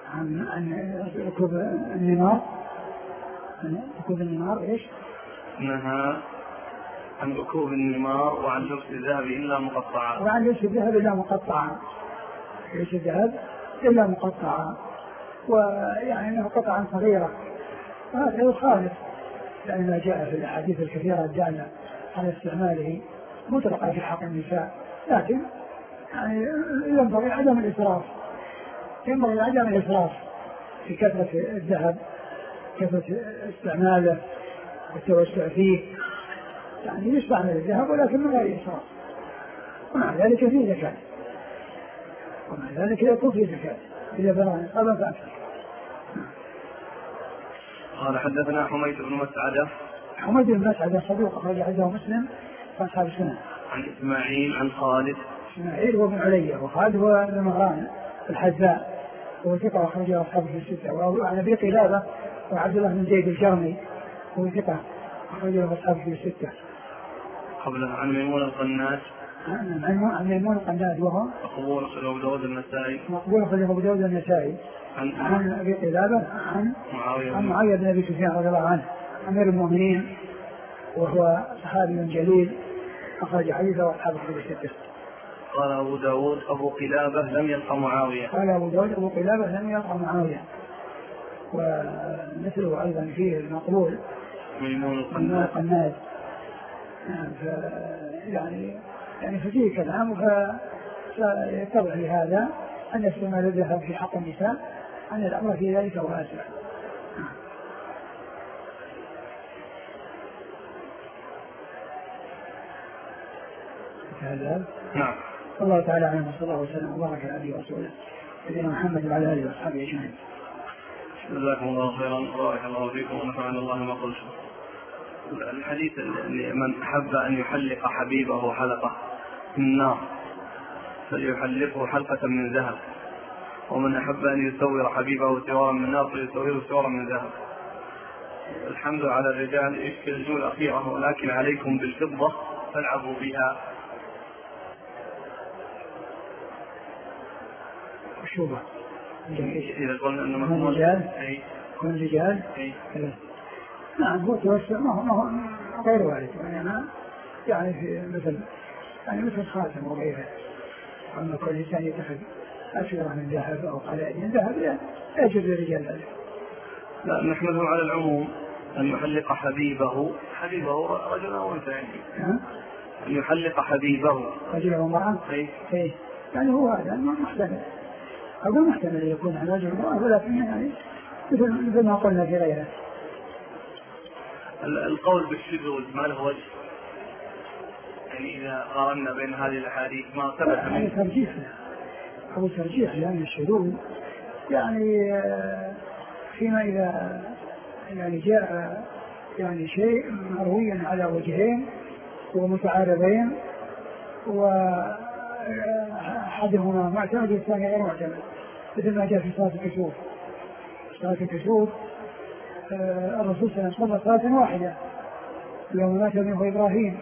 عن عن ركوب النمار، ركوب النمار إيش؟ نهى عن ركوب النمار وعن لبس الذهب إلا مقطعا. وعن لبس الذهب إلا مقطعا. لبس الذهب إلا مقطعا، ويعني أنه قطعا صغيرة، وهذا يخالف لأن ما جاء في الأحاديث الكثيرة الدالة على استعماله مطلقة في حق النساء، لكن يعني ينبغي عدم الإسراف، ينبغي عدم الإسراف في كثرة الذهب، كثرة استعماله والتوسع فيه، يعني يستعمل الذهب ولكن من غير إسراف، ومع ذلك فيه زكاة، ومع ذلك يكون فيه زكاة إذا بلغ قبل فأكثر. قال حدثنا حميد بن مسعدة. حميد بن مسعدة صدوق أخرج حديثه مسلم وأصحاب السنة. عن إسماعيل عن خالد. إسماعيل هو بن علية، وخالد هو بن مهران الحذاء، هو ثقة أخرجه أصحابه في الستة. وعن أبي قلابة وعبد الله بن زيد الجرمي هو ثقة أخرجه أصحابه في الستة. قبله عن ميمون القناس. عن ميمون القناس وهو مقبول أخرجه أبو داود النسائي. مقبول أخرجه أبو داود النسائي. عن عن أبي قلابة عن معاوية عن معاوية بن أبي سفيان رضي الله عنه أمير المؤمنين، وهو صحابي جليل أخرج حديثه أصحابه في الستة. قال أبو داود أبو قلابة لم يلقى معاوية. قال أبو داود أبو قلابة لم يلقى معاوية. ومثله أيضا فيه المقبول ميمون القناس. يعني يعني ففيه كلام، فيتضح لهذا أن استعمال الذهب في حق النساء أن الأمر في ذلك واسع. هذا نعم. الله تعالى عنه صلى الله عليه وسلم وبارك على نبينا ورسوله سيدنا محمد وعلى آله وأصحابه أجمعين. جزاكم الله خيرا وبارك الله فيكم ونفعنا الله ما قلتم. الحديث من أحب أن يحلق حبيبه حلقة من النار فليحلقه حلقة من ذهب، ومن أحب أن يسور حبيبه سوارا من النار فليسوره سوارا من ذهب. الحمد على الرجال يشكل الجول الأخيرة، ولكن عليكم بالفضة فالعبوا بها. شوبة إذا قلنا أنه مفهوم رجال كل رجال نعم هو توسع ما هو ما هو غير وارد، يعني يعني في مثل يعني مثل خاتم وغيره، أما كل إنسان يتخذ أشياء من ذهب أو قلائد من ذهب لا يجوز للرجال ذلك. لا نحمده على العموم أن يحلق حبيبه حبيبه رجل أو أنثى، يعني أن يحلق حبيبه رجل أو امرأة. إيه يعني هو هذا محتمل، أقول محتمل يكون على رجل امرأة، ولكن يعني مثل مثل ما قلنا في غيره. القول بالشذوذ ما له وجه، يعني إذا قارنا بين هذه الأحاديث ما ثبت يعني ترجيح أو ترجيح لأن الشذوذ يعني فيما إذا يعني جاء يعني شيء مرويا على وجهين ومتعارضين، وأحدهما معتمد والثاني غير معتمد، مثل ما جاء في صلاة الكسوف. صلاة الكسوف الرسول صلى الله عليه وسلم صلى صلاة واحدة يوم مات منه إبراهيم،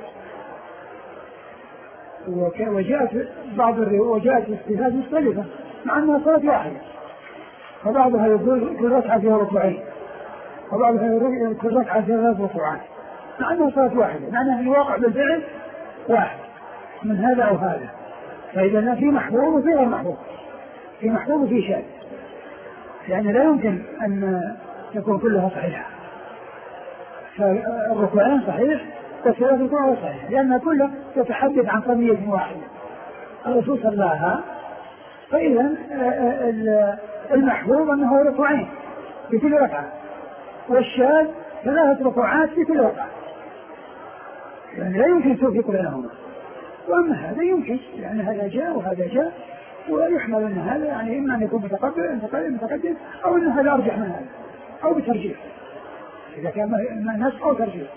وجاءت بعض وجاءت اختلاف مختلفة مع أنها صلاة واحدة، فبعضها يقول كل ركعة فيها ركوعين، وبعضها يقول كل ركعة فيها ثلاث ركوعات، مع أنها صلاة واحدة، مع أنها الواقع بالفعل واحد من هذا أو هذا. فإذا في محبوب وفي غير محبوب، في محبوب وفي شاذ، لأن لا يمكن أن تكون كلها صحيحة. فالركوعين صحيح والثلاث ركوع صحيح، لأن كلها تتحدث عن قضية واحدة الرسول صلاها. فإذا المحبوب أنه ركوعين في كل ركعة، والشاذ ثلاثة ركوعات في كل ركعة، يعني لا يمكن توفيق بينهما. وأما هذا يمكن، يعني هذا جاء وهذا جاء، ويحمل أن هذا يعني إما أن يكون متقبل متقدم أو أن هذا أرجح من هذا أو بترجيح، إذا كان نسخ أو ترجيح.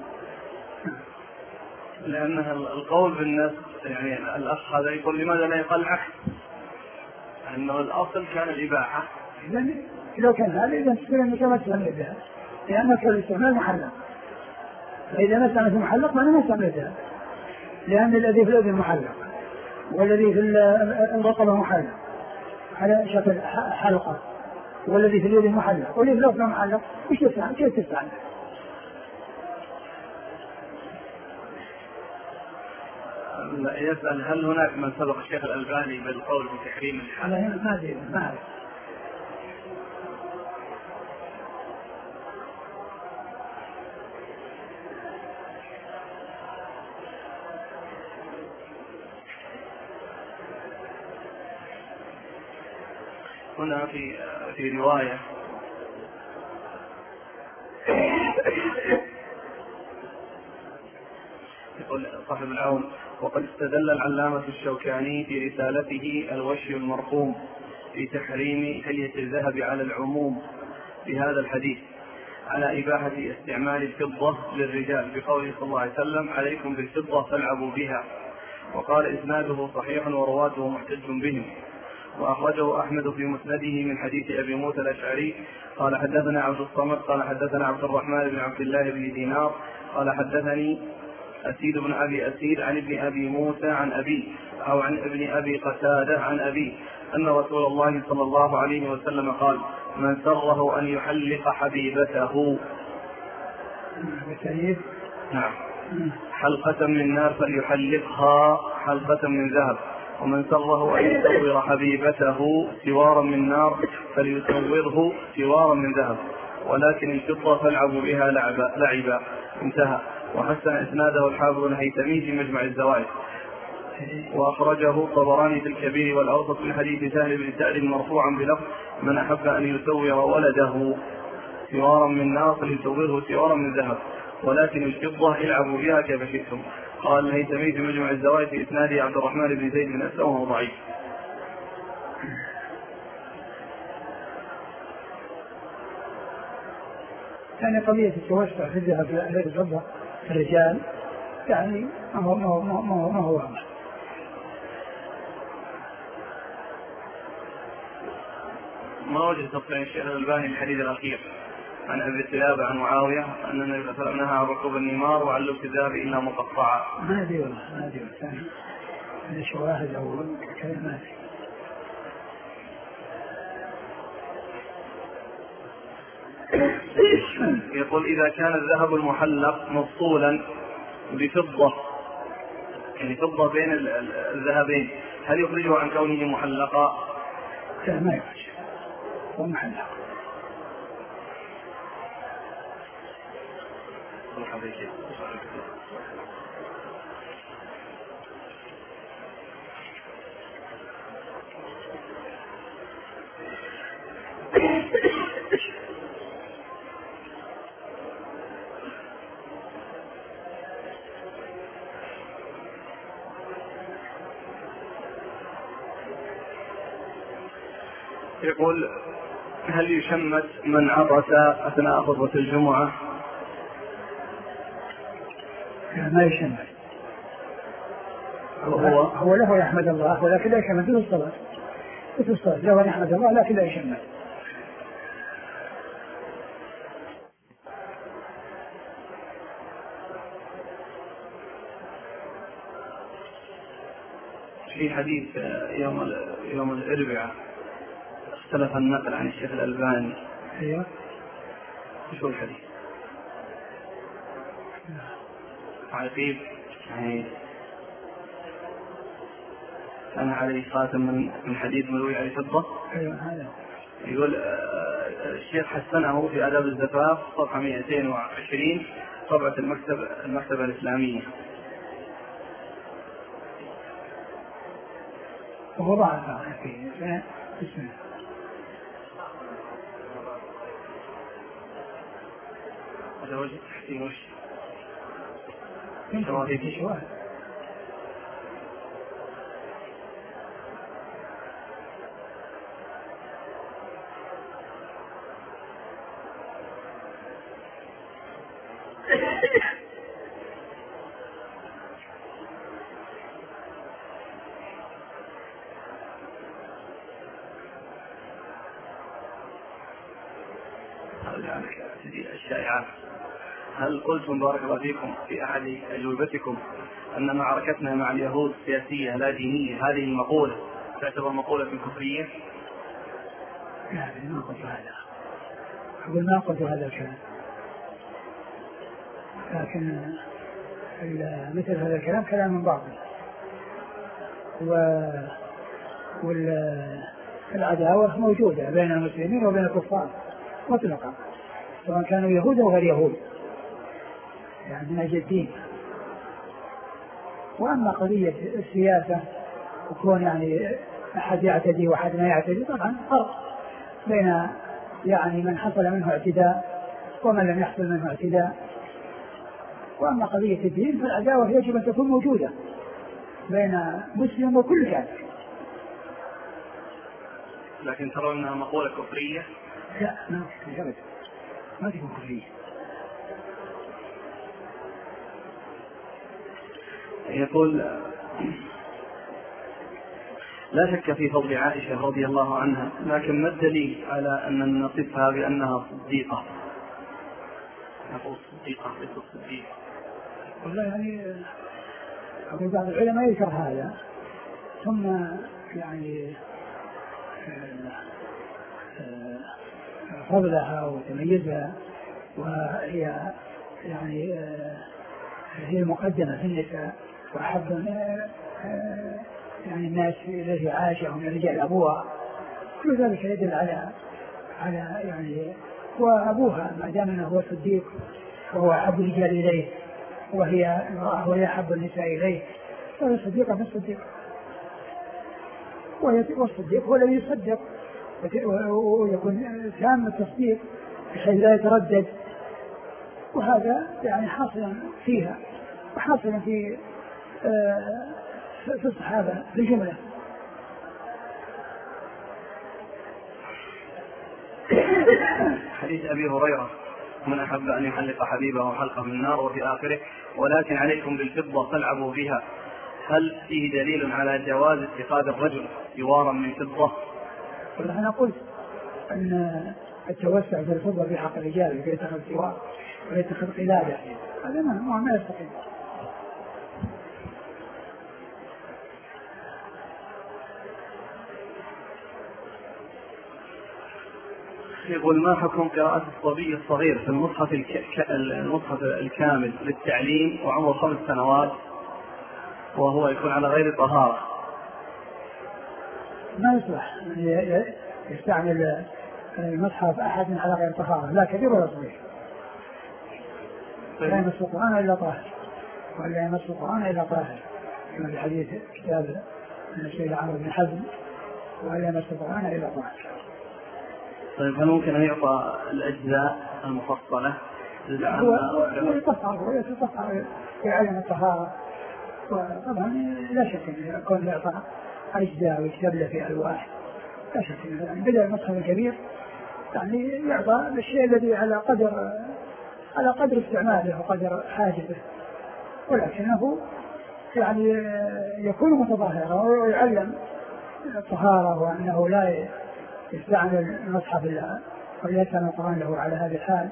لأنها القول بالنسخ يعني الأخ هذا يقول لماذا لا يقال العكس، أنه الأصل كان الإباحة. إذن لو كان هذا إذا تستمر متمثلا للذهب، لأن كل الاستعمال محلق، فإذا ما استعمل في محلق ما نستعمل الذهب، لأن الذي في الأذن محلق والذي في الرقبة محلق على شكل حلقة، والذي في اليد محلق والذي في الأصل محلق وش تفعل؟ كيف تفعل؟ يسأل هل هناك من سبق الشيخ الألباني بالقول بتحريم الحلال؟ لا ما أدري ما أعرف. هنا في في رواية يقول صاحب العون: وقد استدل العلامة الشوكاني في رسالته الوشي المرقوم في تحريم حلية الذهب على العموم بهذا الحديث على إباحة استعمال الفضة للرجال بقوله صلى الله عليه وسلم: عليكم بالفضة فالعبوا بها. وقال إسناده صحيح ورواته محتج بهم. وأخرجه أحمد في مسنده من حديث أبي موسى الأشعري قال حدثنا عبد الصمد قال حدثنا عبد الرحمن بن عبد الله بن دينار قال حدثني أسيد بن أبي أسيد عن ابن أبي موسى عن أبي أو عن ابن أبي قتادة عن أبي أن رسول الله صلى الله عليه وسلم قال: من سره أن يحلق حبيبته نعم حلقة من نار فليحلقها حلقة من ذهب، ومن سره أن يصور حبيبته سوارا من نار فليصوره سوارا من ذهب، ولكن الفضة فالعبوا بها لعبا, لعبا. انتهى. وحسن إسناده الحافظ الهيثمي في مجمع الزوائد. وأخرجه الطبراني في الكبير والأوسط من حديث سهل بن سعد مرفوعا بلفظ: من أحب أن يسور ولده سوارا من نار فليصوره سوارا من ذهب، ولكن الفضة العبوا بها كيف شئتم. قال الهيثمي في مجمع الزوائد في إسناده عبد الرحمن بن زيد بن أسلم وهو ضعيف. يعني قضية التوسع في الذهب في الفضة الرجال يعني ما هو ما هو ما هو ما هو واضح. ما وجد تصريح الشيخ الألباني الحديث الأخير عن أبي الثياب عن معاوية أن النبي صلى الله عليه وسلم نهى عن ركوب النمار وعن لبس الذهب إلا مقطعا؟ ما أدري والله ما أدري والله هذا شواهد أو كلمات. يقول: إذا كان الذهب المحلق مفصولا بفضة يعني فضة بين الذهبين هل يخرجه عن كونه محلقا؟ لا ما يخرج هو محلق. يقول: هل يشمت من عطس أثناء خطبة الجمعة؟ ما يشمت. هو هو له يحمد الله ولكن لا يشمت في الصلاة في الصلاة له يحمد الله لكن لا يشمت. في حديث يوم يوم الأربعاء اختلف النقل عن الشيخ الألباني. ايوه شو الحديث؟ عقيب يعني كان عليه خاتم من من حديد ملوي عليه فضة. ايوه هذا يقول الشيخ حسنه في آداب الزفاف صفحة مئتين وعشرين طبعة المكتبة المكتبة الإسلامية. وهو ضعف فيه اسمه هذا وجه تحسين وش في شواهد. الشائعات. هل قلتم بارك الله فيكم في أحد أجوبتكم أن معركتنا مع اليهود سياسية لا دينية، هذه المقولة تعتبر مقولة كفرية؟ يعني ما قلت هذا، أقول ما قلت هذا الكلام، لكن مثل هذا الكلام كلام باطل. والعداوة موجودة بين المسلمين وبين الكفار مطلقا، سواء كانوا يهود أو غير يهود، يعني من أجل الدين. وأما قضية السياسة وكون يعني أحد يعتدي وأحد ما يعتدي، طبعا فرق بين يعني من حصل منه اعتداء ومن لم يحصل منه اعتداء. وأما قضية الدين فالعداوة يجب أن تكون موجودة بين مسلم وكل كافر. لكن ترى أنها مقولة كفرية؟ لا ما تكون ما تكون كفرية. يقول لا شك في فضل عائشة رضي الله عنها، لكن ما الدليل على أن نصفها بأنها صديقة؟ نقول صديقة ليست صديقة. والله يعني أقول بعض العلماء يذكر هذا، ثم يعني فضلها وتميزها، وهي يعني هي مقدمة في النساء، وأحب يعني الناس الذي عاشهم من رجال أبوها، كل ذلك يدل على على يعني وأبوها ما دام أنه هو صديق وهو أحب الرجال إليه وهي وهي أحب النساء إليه، فهي صديقة في الصديق، والصديق هو الذي يصدق ويكون تام التصديق بحيث لا يتردد، وهذا يعني حاصلا فيها وحاصلا في في الصحابة بالجملة. حديث أبي هريرة من أحب أن يحلق حبيبه حلقه من النار، وفي آخره ولكن عليكم بالفضة فالعبوا بها، هل فيه دليل على جواز اتخاذ الرجل سوارا من فضة؟ أنا قلت أن التوسع في الفضة في حق الرجال يتخذ سوار ويتخذ قلادة، هذا ما ما يستقيم. يقول ما حكم قراءة الصبي الصغير في المصحف الك... المصحف الكامل للتعليم وعمره خمس سنوات وهو يكون على غير طهارة؟ ما يصلح يستعمل المصحف أحد على غير طهارة، لا كبير ولا صغير. لا يمس القرآن إلا طاهر، ولا يمس القرآن إلا طاهر، كما في حديث كتاب السيد عمرو بن حزم، ولا يمس القرآن إلا طاهر. طيب هل ممكن أن يعطى الأجزاء المفصلة؟ هو يطهر ويتطهر يعلم الطهارة، وطبعا لا شك أن يكون يعطى أجزاء ويكتب له في ألواح، لا شك أن بدأ المصحف الكبير يعني يعطى بالشيء الذي على قدر على قدر استعماله وقدر حاجته، ولكنه يعني يكون متظاهرا ويعلم الطهارة وأنه لا يستعمل المصحف إلا وليسأل القرآن له على هذه الحال.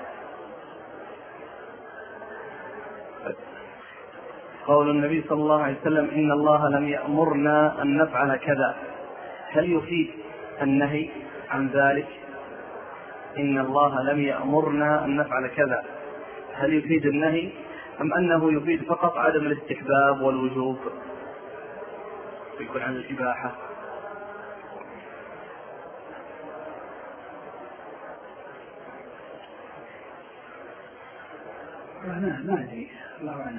قول النبي صلى الله عليه وسلم إن الله لم يأمرنا أن نفعل كذا، هل يفيد النهي عن ذلك؟ إن الله لم يأمرنا أن نفعل كذا، هل يفيد النهي أم أنه يفيد فقط عدم الاستحباب والوجوب يكون عن الإباحة؟ ما ما أدري، الله أعلم.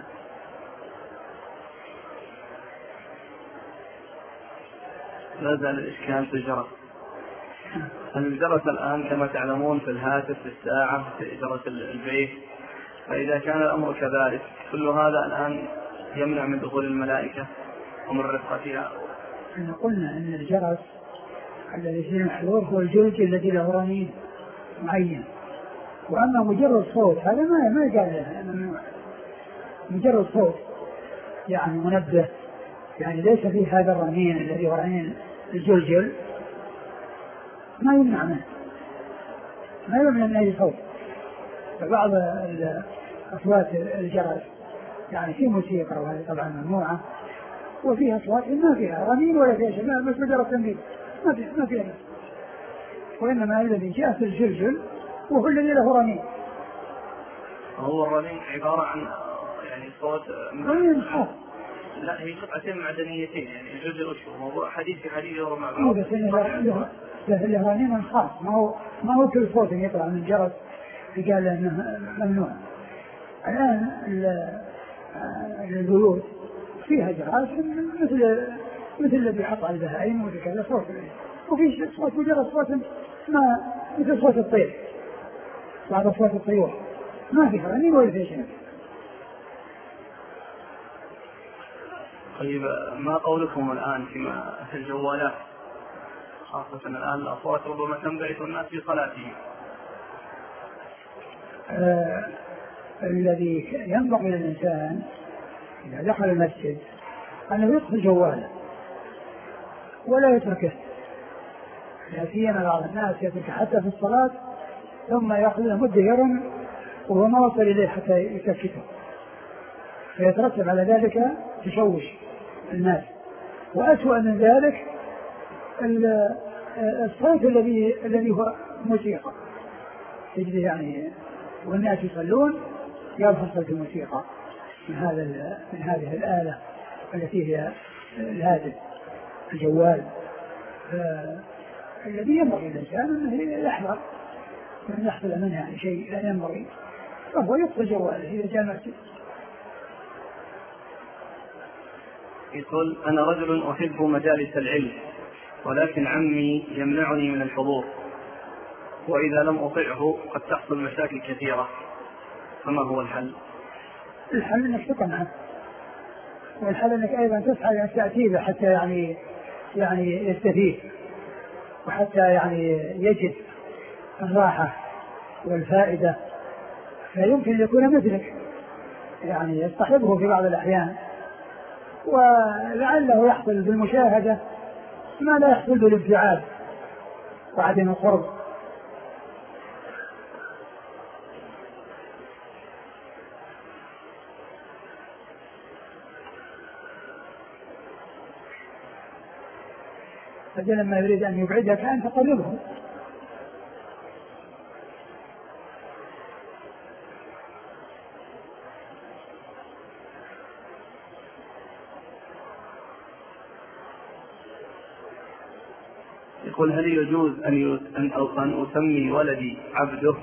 لا زال الإشكال في الجرس. الجرس الآن كما تعلمون في الهاتف، في الساعة، في جرس البيت، فإذا كان الأمر كذلك كل هذا الآن يمنع من دخول الملائكة ومن رفقتها. احنا قلنا أن الجرس الذي فيه المحذور هو الجلد الذي له رنين معين، وأما مجرد صوت هذا ما ما يقال له، مجرد صوت يعني منبه، يعني ليس فيه هذا الرنين الذي هو رنين الجلجل، ما يمنع منه، ما يمنع من أي صوت. فبعض أصوات الجرس يعني في موسيقى وهذه طبعا ممنوعة، وفيها أصوات ما فيها رنين ولا فيها شيء، بس مجرد تنبيه ما فيها ما فيها وإنما الذي جاء في الزلزل وهو الذي له رنين. هو الرنين عبارة عن يعني صوت رنين خاص. لا هي قطعتين معدنيتين يعني الزلزل وش هو موضوع حديث في حديث يورو مع بعض. إيه بس له له رنين خاص، ما هو ما هو كل صوت يطلع من الجرس قال انه ممنوع. الآن البيوت فيها جهاز مثل مثل الذي حط على البهائم وكذا صوت، وفي صوت مجرد صوت ما مثل صوت الطير، بعض صوت الطيور ما في رنين ولا في شيء. طيب ما قولكم الآن فيما في الجوالات خاصة الآن الأصوات ربما تنبعث الناس في صلاتهم؟ آه الذي ينبغي للإنسان إذا دخل المسجد أنه يطفئ جواله ولا يتركه، لا سيما بعض الناس يترك حتى في الصلاة ثم يأخذ مدة يرن وهو ما وصل إليه حتى يكفته، فيترتب على ذلك تشوش الناس. وأسوأ من ذلك الصوت الذي الذي هو موسيقى تجد يعني والناس يصلون يظهر صوت الموسيقى من هذا من هذه الآلة التي هي الهاتف الجوال. الذي ينبغي الإنسان أنه يحذر من يحصل منها يعني شيء لا ينبغي فهو يطفئ جواله إذا جاء المسجد. يقول أنا رجل أحب مجالس العلم ولكن عمي يمنعني من الحضور، وإذا لم أطعه قد تحصل مشاكل كثيرة، فما هو الحل؟ الحل أنك تقنعه، والحل أنك أيضا تسعى أن تأتيه حتى يعني يعني يستفيد وحتى يعني يجد الراحة والفائدة، فيمكن يكون مثلك يعني يصطحبه في بعض الأحيان ولعله يحصل بالمشاهدة ما لا يحصل بالابتعاد وعدم القرب. فجأة لما يريد أن يبعدك أن تقربه. يقول هل يجوز أن أن أسمي ولدي عبده؟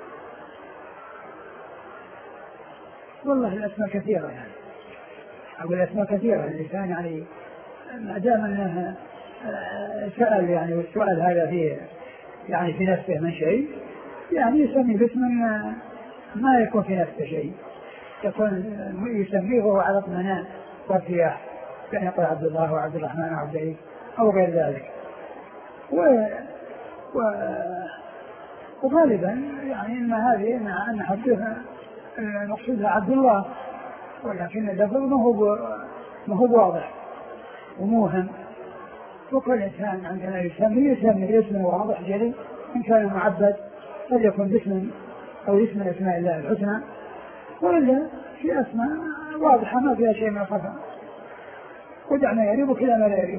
والله الأسماء كثيرة يعني أقول الأسماء كثيرة الإنسان يعني ما دام أنه سأل يعني والسؤال هذا فيه يعني في نفسه من شيء يعني يسمي باسم ما يكون في نفسه شيء، يكون يسميه وهو على اطمئنان وارتياح، يعني يقول عبد الله وعبد الرحمن وعبد العزيز أو غير ذلك. و... و... وغالبا يعني إن هذه مع أن حدثها نقصدها عبد الله، ولكن اللفظ ما هو ما هو واضح وموهم، وكل إنسان عندنا يسمي يسمي اسم واضح جلي، إن كان معبد فليكن باسم أو اسم أسماء الله الحسنى، وإلا في أسماء واضحة ما فيها شيء من الخفاء، ودعنا يريبك إلى ما لا يريب.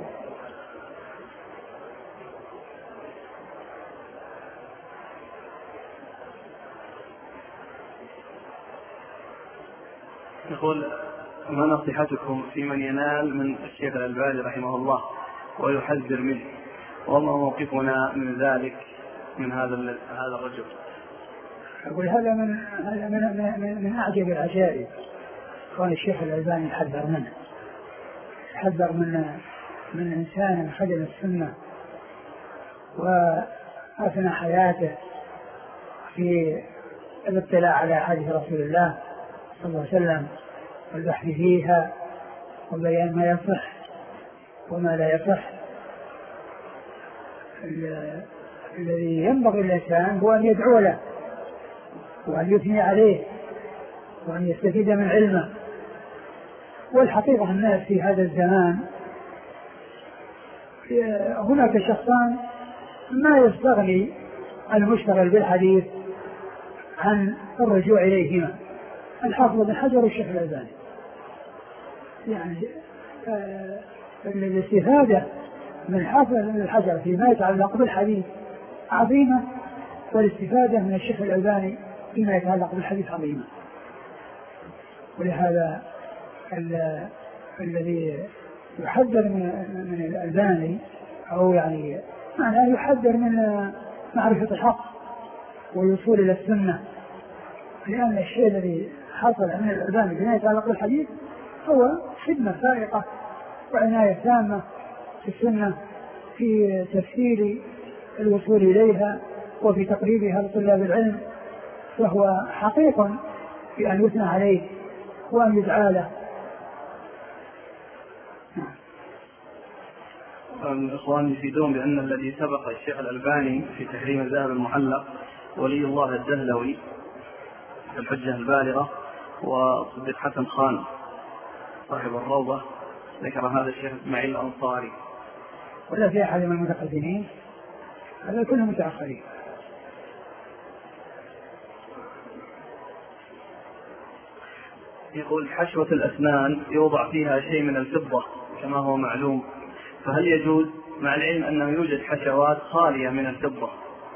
يقول ما نصيحتكم في من ينال من الشيخ الألباني رحمه الله ويحذر منه، وما موقفنا من ذلك من هذا هذا الرجل؟ أقول هذا من هذا من من, من أعجب العجائب، كون الشيخ الألباني يحذر منه، يحذر من من إنسان خدم السنة وأثنى حياته في الاطلاع على حديث رسول الله صلى الله عليه وسلم والبحث فيها وبيان ما يصح وما لا يصح. الذي ينبغي الإنسان هو أن يدعو له وأن يثني عليه وأن يستفيد من علمه. والحقيقة الناس في هذا الزمان هناك شخصان ما يستغني المشتغل بالحديث عن الرجوع إليهما، الحافظ بن حجر والشيخ الألباني. يعني آه الاستفادة من حافظ بن حجر فيما يتعلق بالحديث عظيمة، والاستفادة من الشيخ الألباني فيما يتعلق بالحديث عظيمة. ولهذا الذي يحذر من الألباني أو يعني معناه يحذر من معرفة الحق والوصول إلى السنة، لأن الشيء الذي حصل من الألباني فيما يتعلق بالحديث هو خدمة فائقة وعناية تامة في السنة في تفسير الوصول إليها وفي تقريبها لطلاب العلم، فهو حقيق بأن يثنى عليه وأن يدعى له. الإخوان يفيدون بأن الذي سبق الشيخ الألباني في تحريم الذهب المحلق ولي الله الدهلوي الحجة البالغة وصديق حسن خان صاحب الروضة، ذكر هذا الشيخ إسماعيل الأنصاري. ولا في أحد من المتقدمين، هذا كله متأخرين. يقول حشوة الأسنان يوضع فيها شيء من الفضة كما هو معلوم، فهل يجوز مع العلم أنه يوجد حشوات خالية من الفضة؟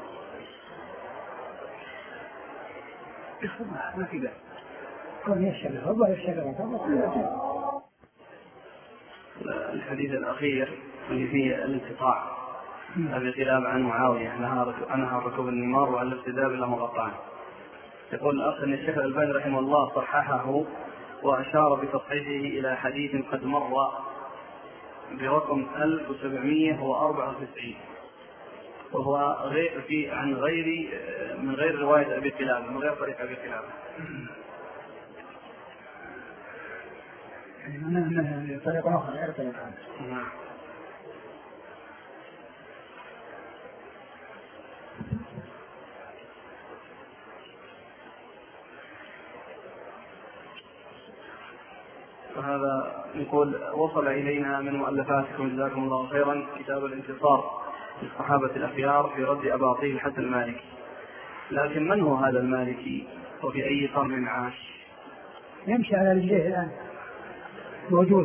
ما في بأس، كون يشتغل الله يشتغل. الحديث الأخير اللي فيه الانقطاع هذا خلاف عن معاوية أنها ركوب النمار وعن الافتداء بالله مقطعا. يقول الأخ أن الشيخ الألباني رحمه الله صححه وأشار بتصحيحه إلى حديث قد مر برقم ألف وسبعمائة وأربعة وتسعين، وهو غير في عن غير من غير رواية أبي كلاب، من غير طريق أبي كلاب. من طريقة أخرى غير طريقة. نعم. وهذا يقول وصل إلينا من مؤلفاتكم جزاكم الله خيرا كتاب الانتصار للصحابة الأخيار في رد أباطيل حتى المالكي، لكن من هو هذا المالكي وفي أي قرن عاش؟ يمشي على رجليه الآن موجود.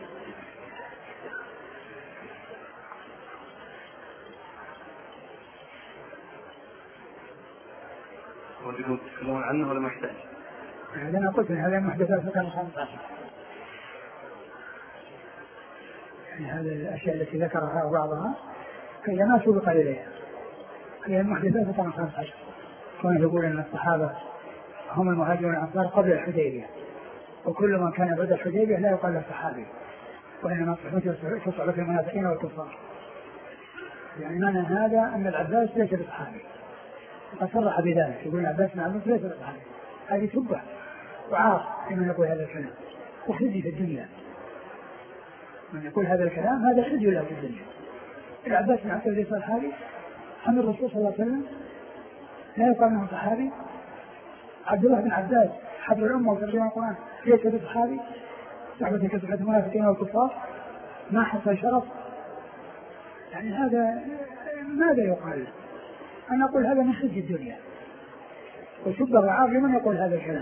ودكم تتكلمون عنه ولا ما يحتاج؟ أنا قلت إن هذا محدثات في القرن الخامس عشر، يعني هذه الأشياء التي ذكرها بعضها هي ما سبق إليها، هي المحدثات في القرن الخامس عشر. كان يقول أن الصحابة هم المهاجرون الأنصار قبل الحديبية، وكل من كان بعد الحديبية لا يقال له صحابي، وإنما تصحبة المنافقين والكفار. يعني معنى هذا أن العباس ليس بصحابي، وقد صرح بذلك، يقول العباس بن عباس ليس بصحابي. هذه سبة وعار لمن يقول هذا الكلام، وخزي في الدنيا. من يقول هذا الكلام هذا خزي له في الدنيا. العباس بن عباس ليس صحابي، عن الرسول صلى الله عليه وسلم لا يقال له صحابي. عبد الله بن عباس حبر الأمة وترجمة القرآن ليس بصحابي. صحبة كثرة المنافقين والكفار ما حصل شرف. يعني هذا ماذا يقال؟ أنا أقول هذا من خزي الدنيا وسب وعار لمن يقول هذا الكلام.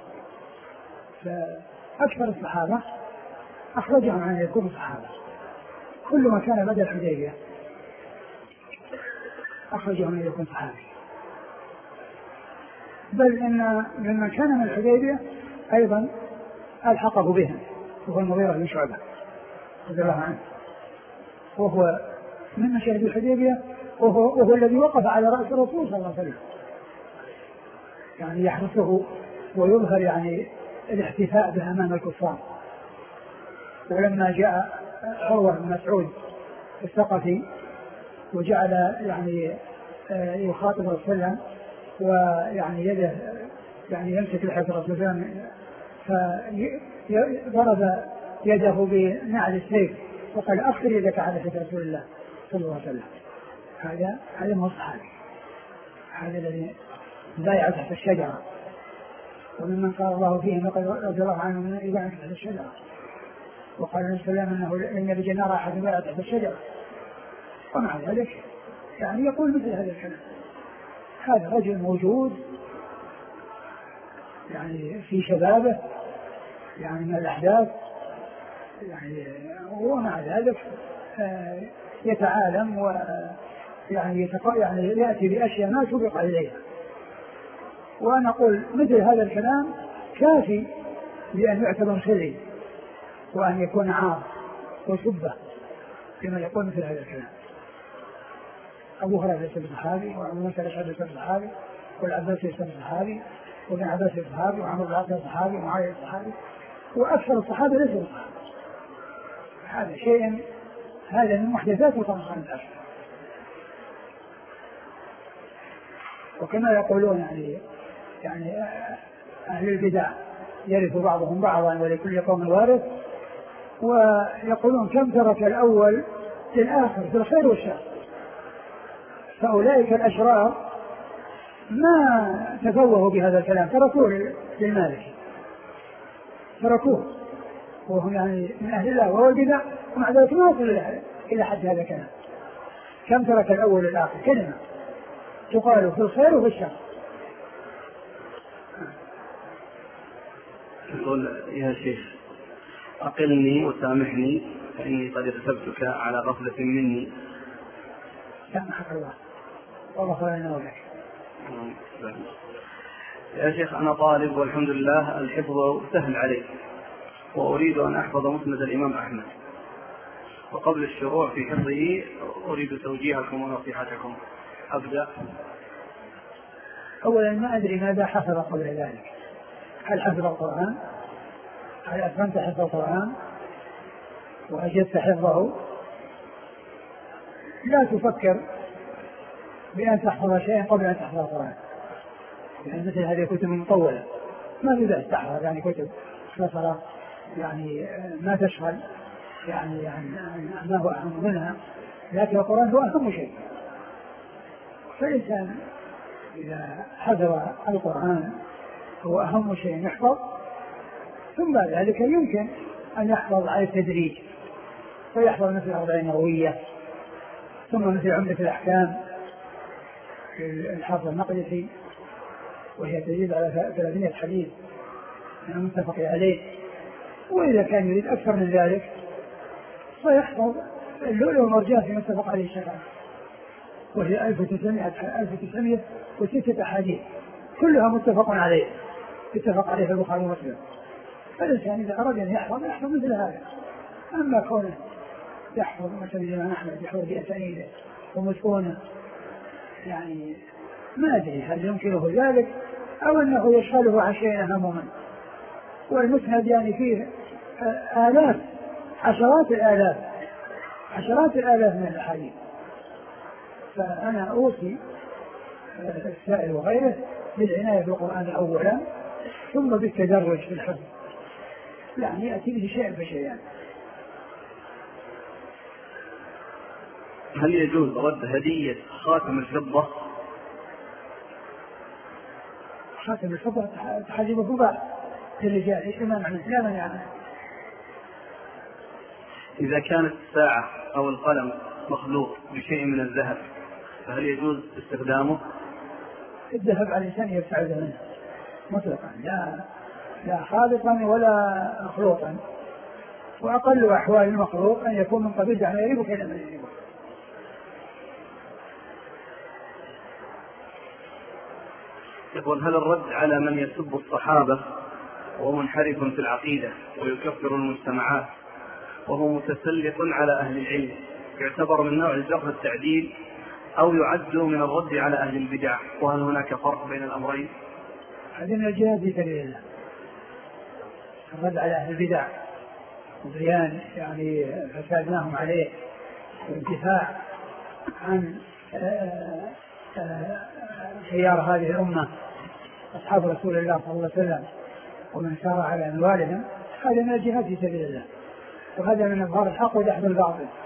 فأكثر الصحابة أخرجهم عن يكونوا صحابة، كل ما كان بدأ الحديبية أخرجهم عن يكون صحابي. بل إن ممن كان من الحديبية أيضا ألحقه بهم، وهو المغيرة بن شعبة رضي الله عنه، وهو من مشاهد الحديبية، وهو, وهو الذي وقف على رأس الرسول صلى الله عليه وسلم، يعني يحرسه ويظهر يعني الاحتفاء به أمام الكفار. ولما جاء عروة بن مسعود الثقفي وجعل يعني يخاطب الرسول صلى الله عليه وسلم ويعني يده يعني يمسك لحية الرسول صلى الله عليه وسلم، فضرب يده بنعل السيف وقال أخر يدك على لحية رسول الله صلى الله عليه وسلم. هذا هذا ما هو صحابي، هذا الذي بايع تحت الشجرة، وممن قال الله فيه لقد رضي الله عنه من يبايع تحت الشجرة، وقال النبي صلى الله عليه وسلم انه ان بجنار احد بايع تحت الشجرة، ومع ذلك يعني يقول مثل هذا الكلام. هذا رجل موجود يعني في شبابه يعني من الأحداث يعني، ومع ذلك يتعالم يعني يتق... يعني يأتي بأشياء ما سبق إليها. وأنا أقول مثل هذا الكلام كافي لأن يعتبر خزي وأن يكون عار وسبة فيما يقول مثل هذا الكلام. أبو هريرة ليس بصحابي، وأبو موسى الأشعري ليس بصحابي، والعباس ليس بصحابي، وابن عباس صحابي، وعمرو بن العاص صحابي، ومعاوية صحابي، وأكثر الصحابة ليس بصحابي. هذا شيء هذا من محدثات القرآن الأشهر. وكما يقولون يعني يعني أهل البدع يرث بعضهم بعضا ولكل قوم وارث، ويقولون كم ترك الأول للآخر في الخير والشر. فأولئك الأشرار ما تفوهوا بهذا الكلام، تركوه للمالك، تركوه وهم يعني من أهل الله وهو البدع، ومع ذلك ما وصل إلى حد هذا الكلام. كم ترك الأول للآخر كلمة تقال في الخير وفي الشر. يقول يا شيخ أقلني وسامحني فإني قد اغتبتك على غفلة مني. سامحك الله والله خير لنا ولك. يا شيخ أنا طالب والحمد لله الحفظ سهل علي، وأريد أن أحفظ مسند الإمام أحمد، وقبل الشروع في حفظه أريد توجيهكم ونصيحتكم. أبدأ. أولا ما أدري ماذا حفظ قبل ذلك، هل حفظ القرآن؟ هل أتممت حفظ القرآن وأجدت حفظه؟ لا تفكر بأن تحفظ شيئا قبل أن تحفظ القرآن، يعني مثل هذه الكتب المطولة ما في بأس تحفظ، يعني كتب مختصرة يعني ما تشغل يعني, يعني ما هو أهم منها، لكن القرآن هو أهم شيء. فالإنسان إذا حفظ القرآن هو أهم شيء يحفظ، ثم بعد ذلك يمكن أن يحفظ على التدريج، فيحفظ مثل الأربعين النووية، ثم مثل عمدة الأحكام الحافظ المقدسي وهي تزيد على ثلاثمائة حديث من المتفق عليه. وإذا كان يريد أكثر من ذلك فيحفظ اللؤلؤ والمرجان في متفق عليه الشافعي وهي ألف وتسعمائة وستة أحاديث كلها متفق عليه، اتفق عليه البخاري ومسلم. فالإنسان إذا أراد أن يحفظ يحفظ مثل هذا. أما كونه يحفظ مثل الإمام أحمد يحفظ بأسانيده ومتقونه، يعني ما أدري هل يمكنه ذلك أو أنه يشغله عن شيء أهم منه. والمسند يعني فيه آلاف عشرات الآلاف عشرات الآلاف من الأحاديث. فأنا أوصي السائل وغيره بالعناية بالقرآن أولا ثم بالتدرج في الحفظ، يعني يأتي به شيئا فشيئا. هل يجوز رد هدية خاتم الفضة؟ خاتم الفضة تحجب الفضة للرجال، ايش معنى؟ لا مانع. إذا كانت الساعة أو القلم مخلوط بشيء من الذهب فهل يجوز استخدامه؟ الذهب على الإنسان يبتعد منه مطلقا، لا لا خالطا ولا مخلوطا، وأقل أحوال المخلوط أن يكون من قبيل دعنا يريبك إلى من يريبك. يقول هل الرد على من يسب الصحابة وهو منحرف في العقيدة ويكفر المجتمعات وهو متسلط على أهل العلم يعتبر من نوع الجرح التعديل أو يعد من الرد على أهل البدع، وهل هناك فرق بين الأمرين؟ هذه من الجهاد في سبيل الله، الرد على أهل البدع وبيان يعني فسادناهم عليه والدفاع عن خيار هذه الأمة أصحاب رسول الله صلى الله عليه وسلم ومن سار على منوالهم، هذا من الجهاد في سبيل الله، وهذا من إظهار الحق ودحض الباطل.